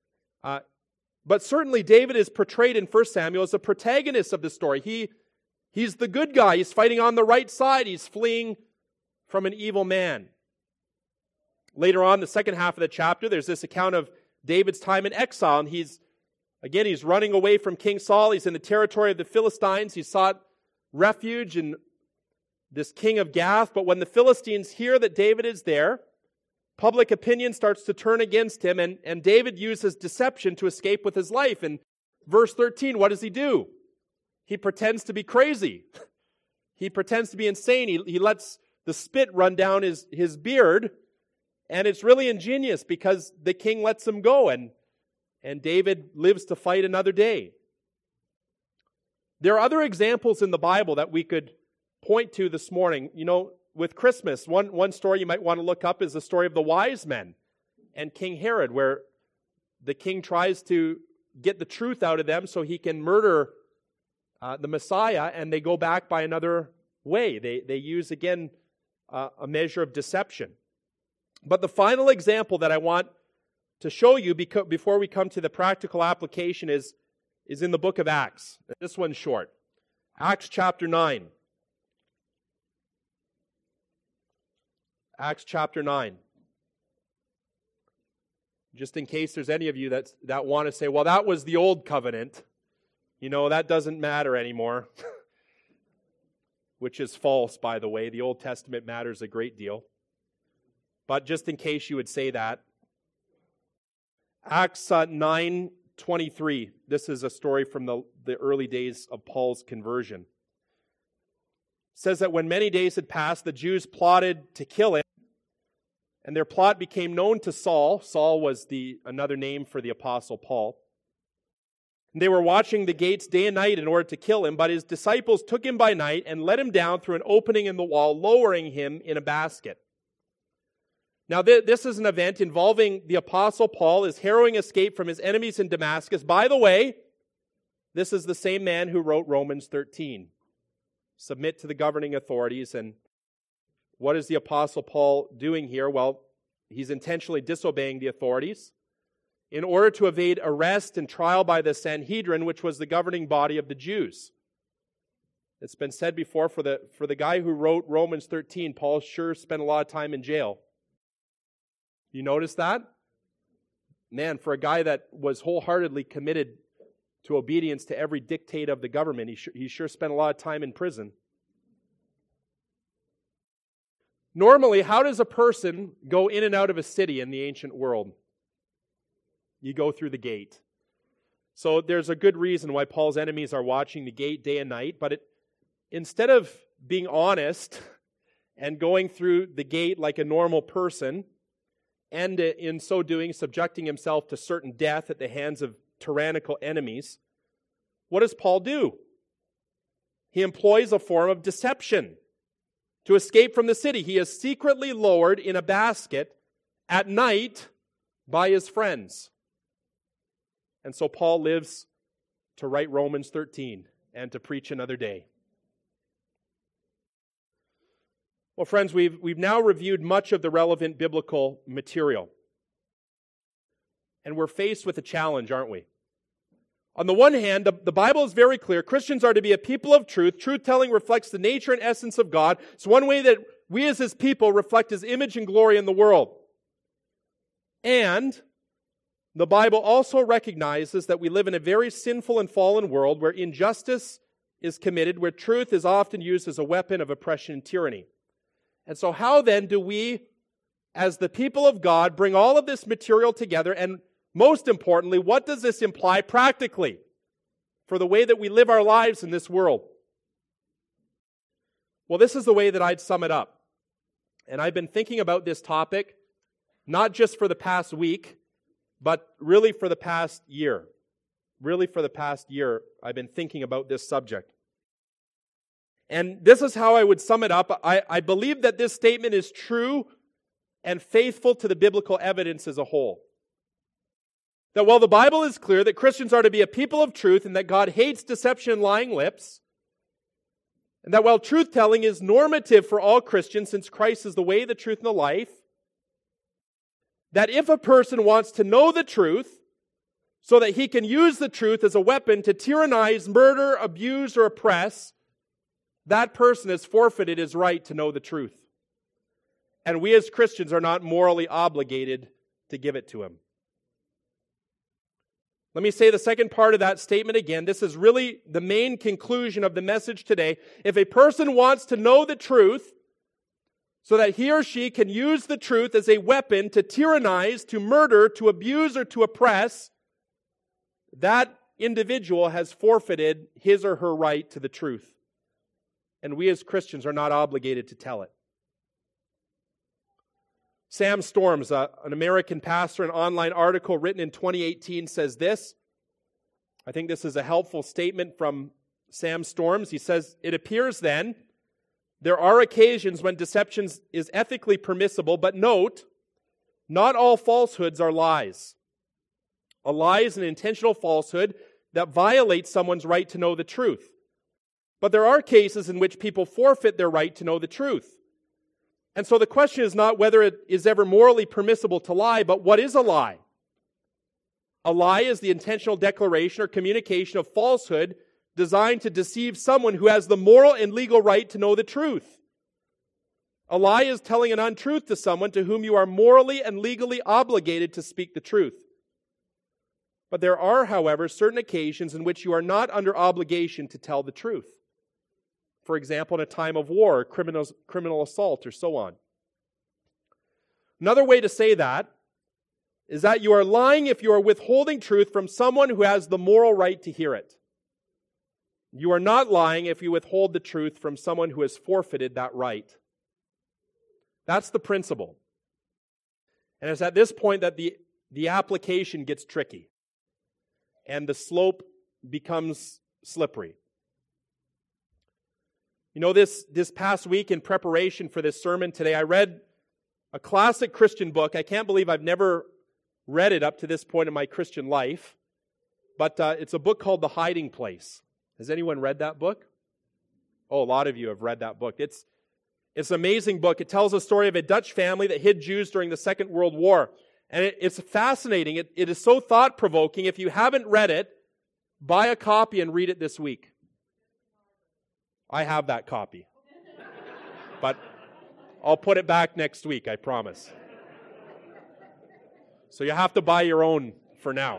But certainly David is portrayed in 1 Samuel as a protagonist of the story. He's the good guy. He's fighting on the right side. He's fleeing from an evil man. Later on, the second half of the chapter, there's this account of David's time in exile. And he's running away from King Saul. He's in the territory of the Philistines. He sought refuge in this king of Gath. But when the Philistines hear that David is there, public opinion starts to turn against him, and David uses deception to escape with his life. In verse 13, what does he do? He pretends to be crazy. He pretends to be insane. He lets the spit run down his beard, and it's really ingenious because the king lets him go, and David lives to fight another day. There are other examples in the Bible that we could point to this morning. You know, with Christmas, one story you might want to look up is the story of the wise men and King Herod, where the king tries to get the truth out of them so he can murder the Messiah, and they go back by another way. They use, again, a measure of deception. But the final example that I want to show you before we come to the practical application is in the book of Acts. This one's short. Acts chapter 9. Acts chapter 9. Just in case there's any of you that want to say, well, that was the old covenant. You know, that doesn't matter anymore. Which is false, by the way. The Old Testament matters a great deal. But just in case you would say that. Acts 9:23. This is a story from the early days of Paul's conversion. It says that when many days had passed, the Jews plotted to kill him, and their plot became known to Saul. Saul was another name for the Apostle Paul. And they were watching the gates day and night in order to kill him, but his disciples took him by night and let him down through an opening in the wall, lowering him in a basket. Now, this is an event involving the Apostle Paul, his harrowing escape from his enemies in Damascus. By the way, this is the same man who wrote Romans 13. Submit to the governing authorities. And what is the Apostle Paul doing here? Well, he's intentionally disobeying the authorities in order to evade arrest and trial by the Sanhedrin, which was the governing body of the Jews. It's been said before, for the guy who wrote Romans 13, Paul sure spent a lot of time in jail. You notice that? Man, for a guy that was wholeheartedly committed to obedience to every dictate of the government, he sure spent a lot of time in prison. Normally, how does a person go in and out of a city in the ancient world? You go through the gate. So there's a good reason why Paul's enemies are watching the gate day and night, but instead of being honest and going through the gate like a normal person, and in so doing subjecting himself to certain death at the hands of tyrannical enemies, what does Paul do? He employs a form of deception to escape from the city. He is secretly lowered in a basket at night by his friends. And so Paul lives to write Romans 13 and to preach another day. Well, friends, we've now reviewed much of the relevant biblical material. And we're faced with a challenge, aren't we? On the one hand, the Bible is very clear. Christians are to be a people of truth. Truth-telling reflects the nature and essence of God. It's one way that we as His people reflect His image and glory in the world. And the Bible also recognizes that we live in a very sinful and fallen world where injustice is committed, where truth is often used as a weapon of oppression and tyranny. And so how then do we, as the people of God, bring all of this material together? And most importantly, what does this imply practically for the way that we live our lives in this world? Well, this is the way that I'd sum it up. And I've been thinking about this topic, not just for the past week, but really for the past year. Really for the past year, I've been thinking about this subject. And this is how I would sum it up. I believe that this statement is true and faithful to the biblical evidence as a whole. That while the Bible is clear that Christians are to be a people of truth and that God hates deception and lying lips, and that while truth-telling is normative for all Christians since Christ is the way, the truth, and the life, that if a person wants to know the truth so that he can use the truth as a weapon to tyrannize, murder, abuse, or oppress, that person has forfeited his right to know the truth. And we as Christians are not morally obligated to give it to him. Let me say the second part of that statement again. This is really the main conclusion of the message today. If a person wants to know the truth so that he or she can use the truth as a weapon to tyrannize, to murder, to abuse, or to oppress, that individual has forfeited his or her right to the truth. And we as Christians are not obligated to tell it. Sam Storms, an American pastor, an online article written in 2018 says this. I think this is a helpful statement from Sam Storms. He says, "It appears then, there are occasions when deception is ethically permissible, but note, not all falsehoods are lies. A lie is an intentional falsehood that violates someone's right to know the truth. But there are cases in which people forfeit their right to know the truth. And so the question is not whether it is ever morally permissible to lie, but what is a lie? A lie is the intentional declaration or communication of falsehood designed to deceive someone who has the moral and legal right to know the truth. A lie is telling an untruth to someone to whom you are morally and legally obligated to speak the truth. But there are, however, certain occasions in which you are not under obligation to tell the truth. For example, in a time of war, criminal assault, or so on. Another way to say that is that you are lying if you are withholding truth from someone who has the moral right to hear it. You are not lying if you withhold the truth from someone who has forfeited that right. That's the principle. And it's at this point that the application gets tricky and the slope becomes slippery. You know, this past week in preparation for this sermon today, I read a classic Christian book. I can't believe I've never read it up to this point in my Christian life. But it's a book called The Hiding Place. Has anyone read that book? Oh, a lot of you have read that book. It's an amazing book. It tells the story of a Dutch family that hid Jews during the Second World War. And it's fascinating. It is so thought-provoking. If you haven't read it, buy a copy and read it this week. I have that copy. But I'll put it back next week, I promise. So you have to buy your own for now.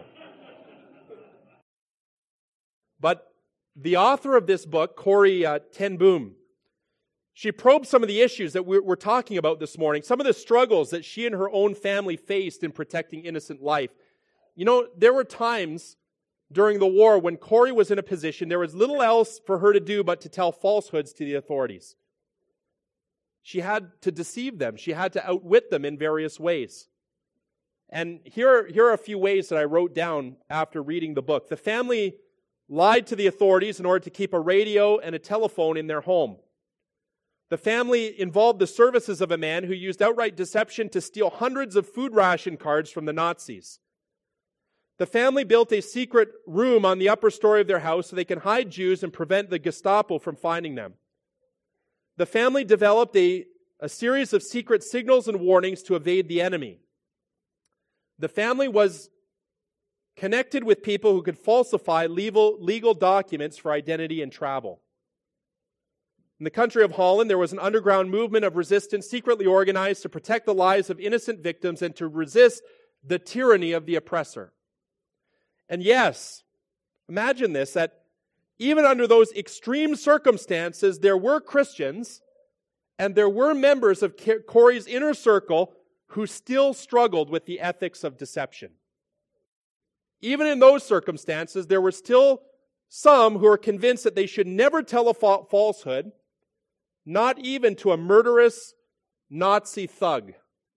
But the author of this book, Corrie ten Boom, she probed some of the issues that we're talking about this morning, some of the struggles that she and her own family faced in protecting innocent life. You know, there were times during the war when Corrie was in a position, there was little else for her to do but to tell falsehoods to the authorities. She had to deceive them. She had to outwit them in various ways. And here are a few ways that I wrote down after reading the book. The family lied to the authorities in order to keep a radio and a telephone in their home. The family involved the services of a man who used outright deception to steal hundreds of food ration cards from the Nazis. The family built a secret room on the upper story of their house so they can hide Jews and prevent the Gestapo from finding them. The family developed a series of secret signals and warnings to evade the enemy. The family was connected with people who could falsify legal documents for identity and travel. In the country of Holland, there was an underground movement of resistance secretly organized to protect the lives of innocent victims and to resist the tyranny of the oppressor. And yes, imagine this, that even under those extreme circumstances, there were Christians and there were members of Corey's inner circle who still struggled with the ethics of deception. Even in those circumstances, there were still some who were convinced that they should never tell a falsehood, not even to a murderous Nazi thug.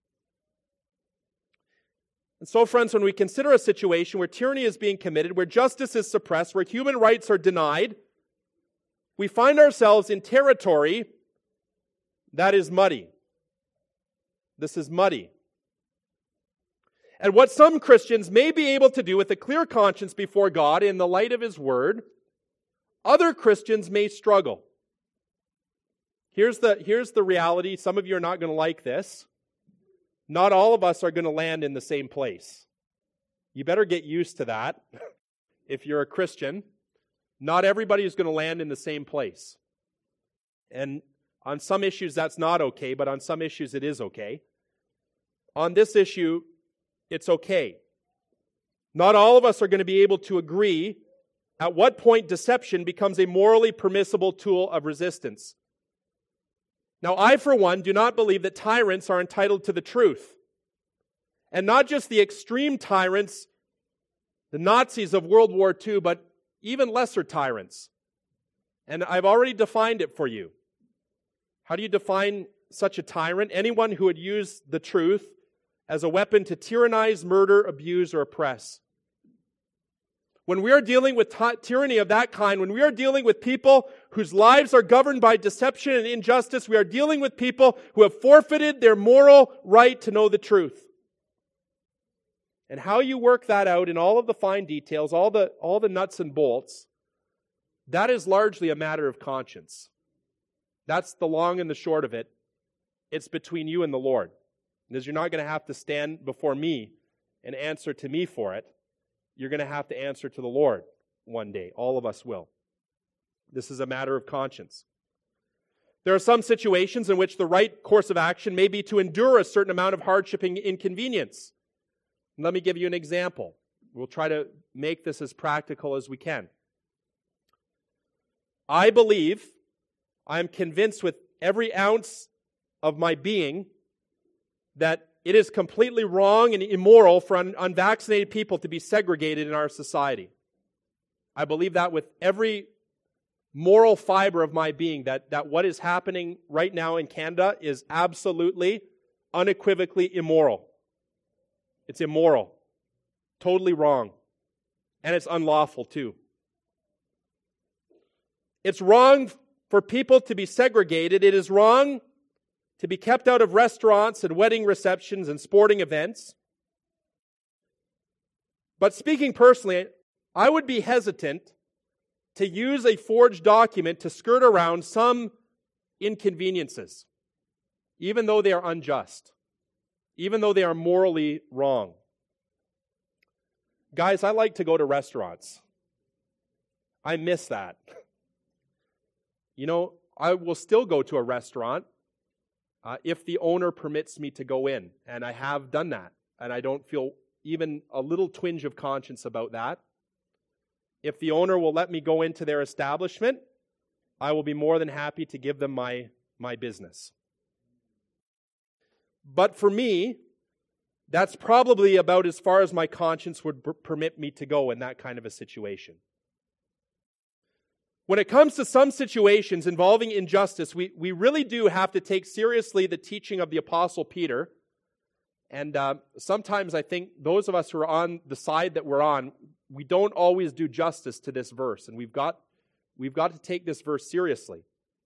And so, friends, when we consider a situation where tyranny is being committed, where justice is suppressed, where human rights are denied, we find ourselves in territory that is muddy. This is muddy. And what some Christians may be able to do with a clear conscience before God in the light of His Word, other Christians may struggle. Here's the reality. Some of you are not going to like this. Not all of us are going to land in the same place. You better get used to that. If you're a Christian, not everybody is going to land in the same place. And on some issues that's not okay, but on some issues it is okay. On this issue, it's okay. Not all of us are going to be able to agree at what point deception becomes a morally permissible tool of resistance. Now, I, for one, do not believe that tyrants are entitled to the truth. And not just the extreme tyrants, the Nazis of World War II, but even lesser tyrants. And I've already defined it for you. How do you define such a tyrant? Anyone who would use the truth as a weapon to tyrannize, murder, abuse, or oppress. When we are dealing with tyranny of that kind, when we are dealing with people whose lives are governed by deception and injustice, we are dealing with people who have forfeited their moral right to know the truth. And how you work that out in all of the fine details, all the nuts and bolts, that is largely a matter of conscience. That's the long and the short of it. It's between you and the Lord. Because you're not going to have to stand before me and answer to me for it. You're going to have to answer to the Lord one day. All of us will. This is a matter of conscience. There are some situations in which the right course of action may be to endure a certain amount of hardship and inconvenience. Let me give you an example. We'll try to make this as practical as we can. I am convinced with every ounce of my being that it is completely wrong and immoral for unvaccinated people to be segregated in our society. I believe that with every moral fiber of my being, that what is happening right now in Canada is absolutely, unequivocally immoral. It's immoral. Totally wrong. And it's unlawful too. It's wrong for people to be segregated. It is wrong to be kept out of restaurants and wedding receptions and sporting events. But speaking personally, I would be hesitant to use a forged document to skirt around some inconveniences, even though they are unjust, even though they are morally wrong. Guys, I like to go to restaurants. I miss that. You know, I will still go to a restaurant if the owner permits me to go in, and I have done that, and I don't feel even a little twinge of conscience about that. If the owner will let me go into their establishment, I will be more than happy to give them my business. But for me, that's probably about as far as my conscience would permit me to go in that kind of a situation. When it comes to some situations involving injustice, we really do have to take seriously the teaching of the Apostle Peter. And sometimes I think those of us who are on the side that we're on, we don't always do justice to this verse. And we've got to take this verse seriously.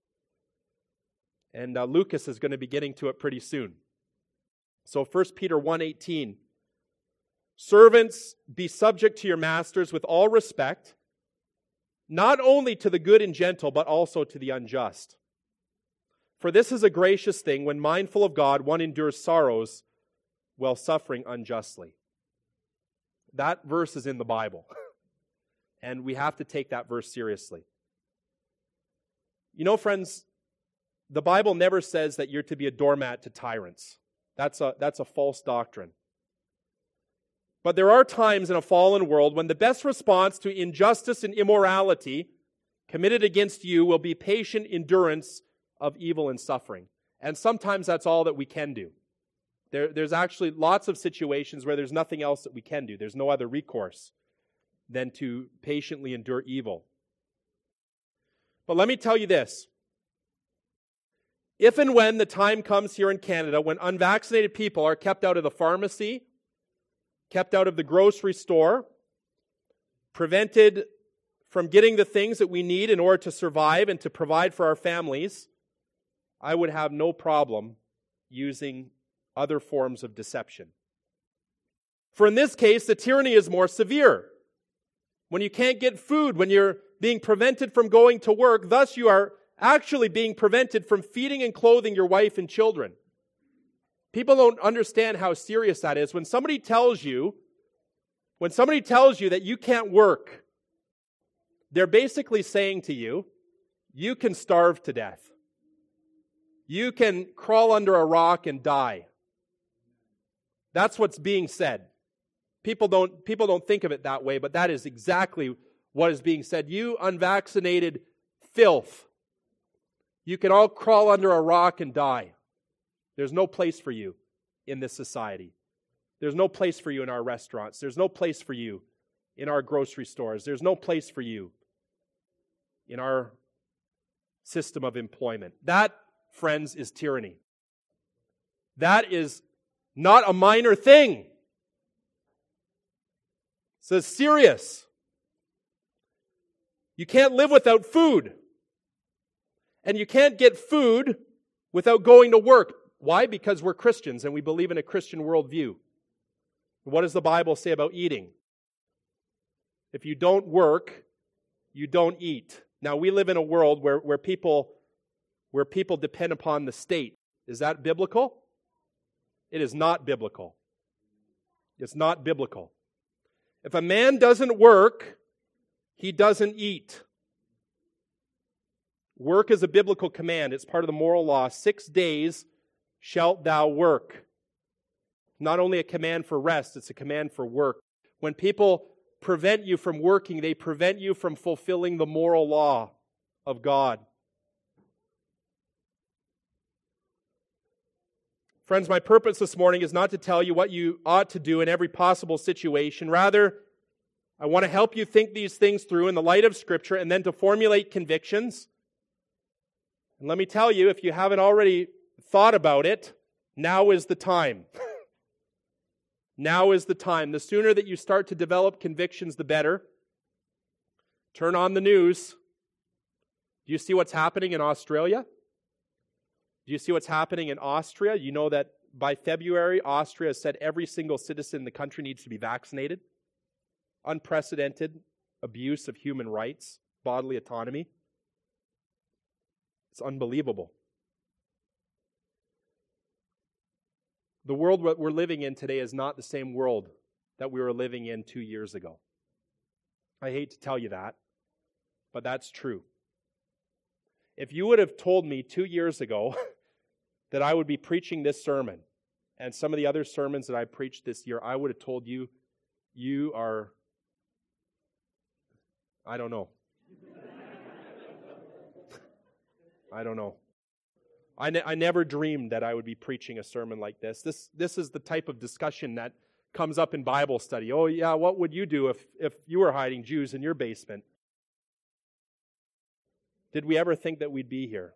And Lucas is going to be getting to it pretty soon. So 1 Peter 1:18, servants, be subject to your masters with all respect, not only to the good and gentle, but also to the unjust. For this is a gracious thing, when mindful of God, one endures sorrows while suffering unjustly. That verse is in the Bible. And we have to take that verse seriously. You know, friends, the Bible never says that you're to be a doormat to tyrants. That's a false doctrine. But there are times in a fallen world when the best response to injustice and immorality committed against you will be patient endurance of evil and suffering. And sometimes that's all that we can do. There's actually lots of situations where there's nothing else that we can do. There's no other recourse than to patiently endure evil. But let me tell you this. If and when the time comes here in Canada when unvaccinated people are kept out of the pharmacy, kept out of the grocery store, prevented from getting the things that we need in order to survive and to provide for our families, I would have no problem using other forms of deception. For in this case, the tyranny is more severe. When you can't get food, when you're being prevented from going to work, thus you are actually being prevented from feeding and clothing your wife and children. People don't understand how serious that is. When somebody tells you that you can't work, they're basically saying to you, you can starve to death. You can crawl under a rock and die. That's what's being said. People don't think of it that way, but that is exactly what is being said. You unvaccinated filth. You can all crawl under a rock and die. There's no place for you in this society. There's no place for you in our restaurants. There's no place for you in our grocery stores. There's no place for you in our system of employment. That, friends, is tyranny. That is not a minor thing. So it's serious. You can't live without food. And you can't get food without going to work. Why? Because we're Christians and we believe in a Christian worldview. What does the Bible say about eating? If you don't work, you don't eat. Now, we live in a world where people depend upon the state. Is that biblical? It is not biblical. It's not biblical. If a man doesn't work, he doesn't eat. Work is a biblical command. It's part of the moral law. 6 days shalt thou work. Not only a command for rest, it's a command for work. When people prevent you from working, they prevent you from fulfilling the moral law of God. Friends, my purpose this morning is not to tell you what you ought to do in every possible situation. Rather, I want to help you think these things through in the light of Scripture and then to formulate convictions. And let me tell you, if you haven't already thought about it, now is the time. Now is the time. The sooner that you start to develop convictions, the better. Turn on the news. Do you see what's happening in Australia? Do you see what's happening in Austria? You know that by February, Austria has said every single citizen in the country needs to be vaccinated. Unprecedented abuse of human rights, bodily autonomy. It's unbelievable. The world we're living in today is not the same world that we were living in 2 years ago. I hate to tell you that, but that's true. If you would have told me 2 years ago that I would be preaching this sermon and some of the other sermons that I preached this year, I would have told you, you are, I don't know. I don't know. I never dreamed that I would be preaching a sermon like this. This is the type of discussion that comes up in Bible study. Oh yeah, what would you do if you were hiding Jews in your basement? Did we ever think that we'd be here?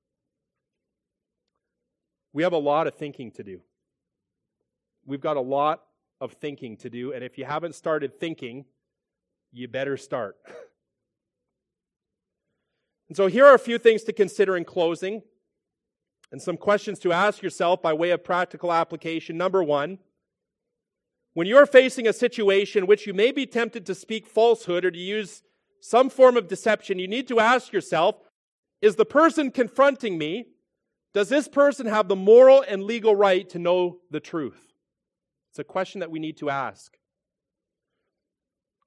We have a lot of thinking to do. We've got a lot of thinking to do, and if you haven't started thinking, you better start. And so here are a few things to consider in closing, and some questions to ask yourself by way of practical application. Number one, when you're facing a situation in which you may be tempted to speak falsehood or to use some form of deception, you need to ask yourself, is the person confronting me, does this person have the moral and legal right to know the truth? It's a question that we need to ask.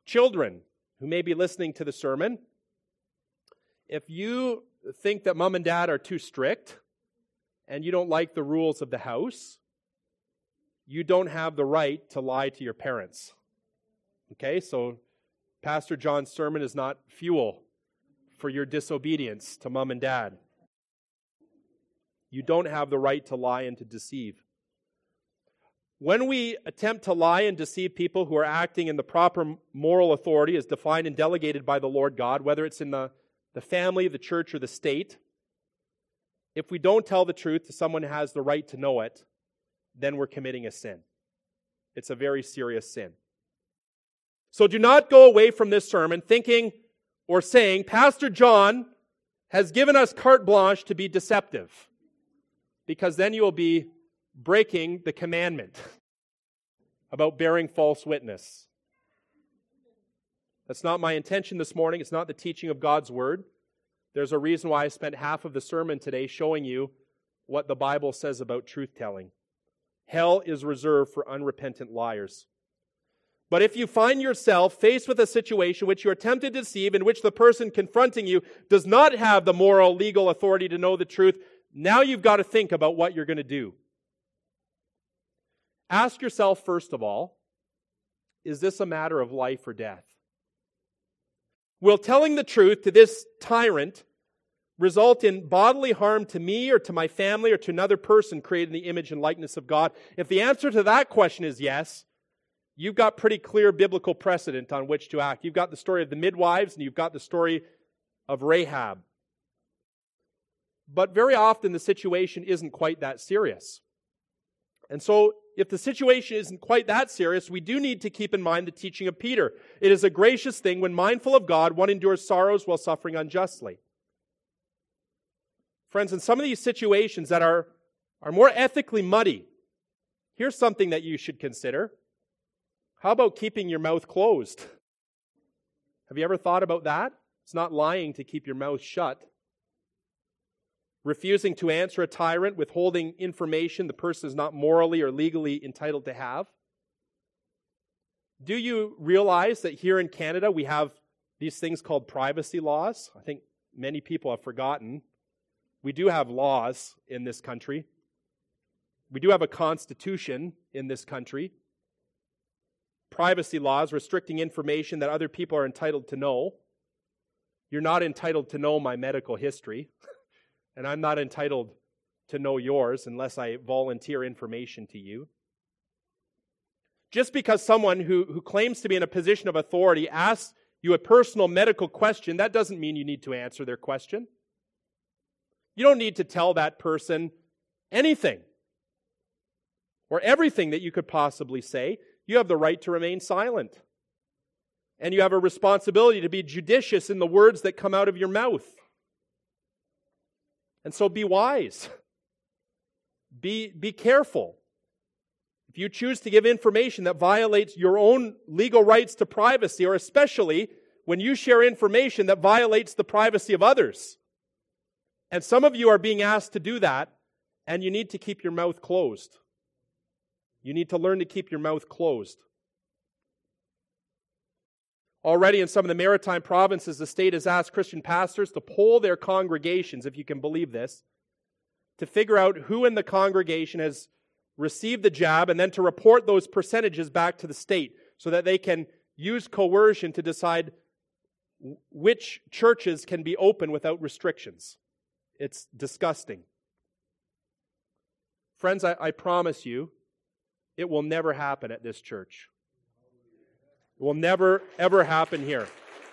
Children who may be listening to the sermon, if you think that mom and dad are too strict and you don't like the rules of the house, you don't have the right to lie to your parents. Okay, so Pastor John's sermon is not fuel for your disobedience to mom and dad. You don't have the right to lie and to deceive. When we attempt to lie and deceive people who are acting in the proper moral authority as defined and delegated by the Lord God, whether it's in the family, the church, or the state, if we don't tell the truth to someone who has the right to know it, then we're committing a sin. It's a very serious sin. So do not go away from this sermon thinking or saying, Pastor John has given us carte blanche to be deceptive, because then you will be breaking the commandment about bearing false witness. That's not my intention this morning. It's not the teaching of God's Word. There's a reason why I spent half of the sermon today showing you what the Bible says about truth-telling. Hell is reserved for unrepentant liars. But if you find yourself faced with a situation which you are tempted to deceive, in which the person confronting you does not have the moral, legal authority to know the truth, now you've got to think about what you're going to do. Ask yourself, first of all, is this a matter of life or death? Will telling the truth to this tyrant result in bodily harm to me or to my family or to another person created in the image and likeness of God? If the answer to that question is yes, you've got pretty clear biblical precedent on which to act. You've got the story of the midwives and you've got the story of Rahab. But very often the situation isn't quite that serious. And so if the situation isn't quite that serious, we do need to keep in mind the teaching of Peter. It is a gracious thing when mindful of God, one endures sorrows while suffering unjustly. Friends, in some of these situations that are more ethically muddy, here's something that you should consider. How about keeping your mouth closed? Have you ever thought about that? It's not lying to keep your mouth shut. Refusing to answer a tyrant, withholding information the person is not morally or legally entitled to have. Do you realize that here in Canada we have these things called privacy laws? I think many people have forgotten. We do have laws in this country. We do have a constitution in this country. Privacy laws restricting information that other people are entitled to know. You're not entitled to know my medical history. And I'm not entitled to know yours unless I volunteer information to you. Just because someone who claims to be in a position of authority asks you a personal medical question, that doesn't mean you need to answer their question. You don't need to tell that person anything or everything that you could possibly say. You have the right to remain silent. And you have a responsibility to be judicious in the words that come out of your mouth. And so be wise. Be careful. If you choose to give information that violates your own legal rights to privacy, or especially when you share information that violates the privacy of others. And some of you are being asked to do that, and you need to keep your mouth closed. You need to learn to keep your mouth closed. Already in some of the maritime provinces, the state has asked Christian pastors to poll their congregations, if you can believe this, to figure out who in the congregation has received the jab and then to report those percentages back to the state so that they can use coercion to decide which churches can be open without restrictions. It's disgusting. Friends, I promise you, it will never happen at this church. It will never, ever happen here.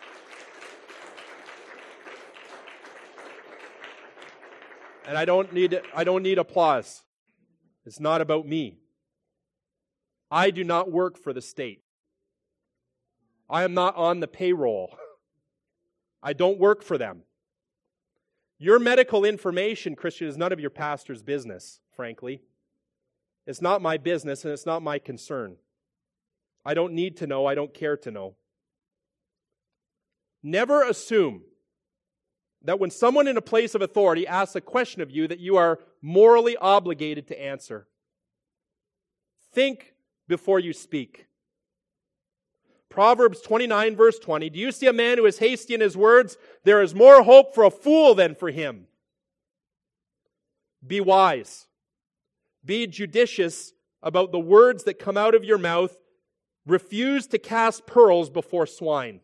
And I don't need applause. It's not about me. I do not work for the state. I am not on the payroll. I don't work for them. Your medical information, Christian, is none of your pastor's business, frankly. It's not my business and it's not my concern. I don't need to know. I don't care to know. Never assume that when someone in a place of authority asks a question of you that you are morally obligated to answer. Think before you speak. Proverbs 29, verse 20. Do you see a man who is hasty in his words? There is more hope for a fool than for him. Be wise. Be judicious about the words that come out of your mouth. Refuse to cast pearls before swine.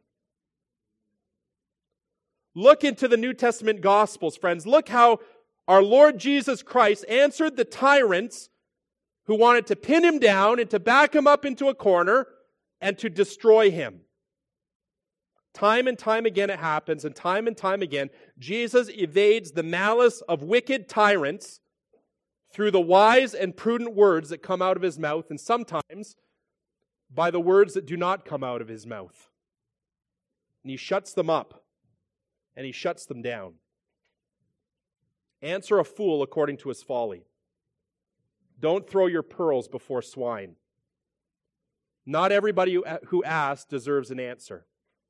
Look into the New Testament Gospels, friends. Look how our Lord Jesus Christ answered the tyrants who wanted to pin him down and to back him up into a corner and to destroy him. Time and time again it happens, and time again, Jesus evades the malice of wicked tyrants through the wise and prudent words that come out of his mouth, and sometimes by the words that do not come out of his mouth. And he shuts them up, and he shuts them down. Answer a fool according to his folly. Don't throw your pearls before swine. Not everybody who asks deserves an answer.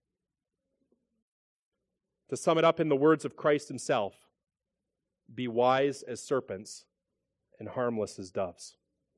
To sum it up in the words of Christ himself, be wise as serpents and harmless as doves.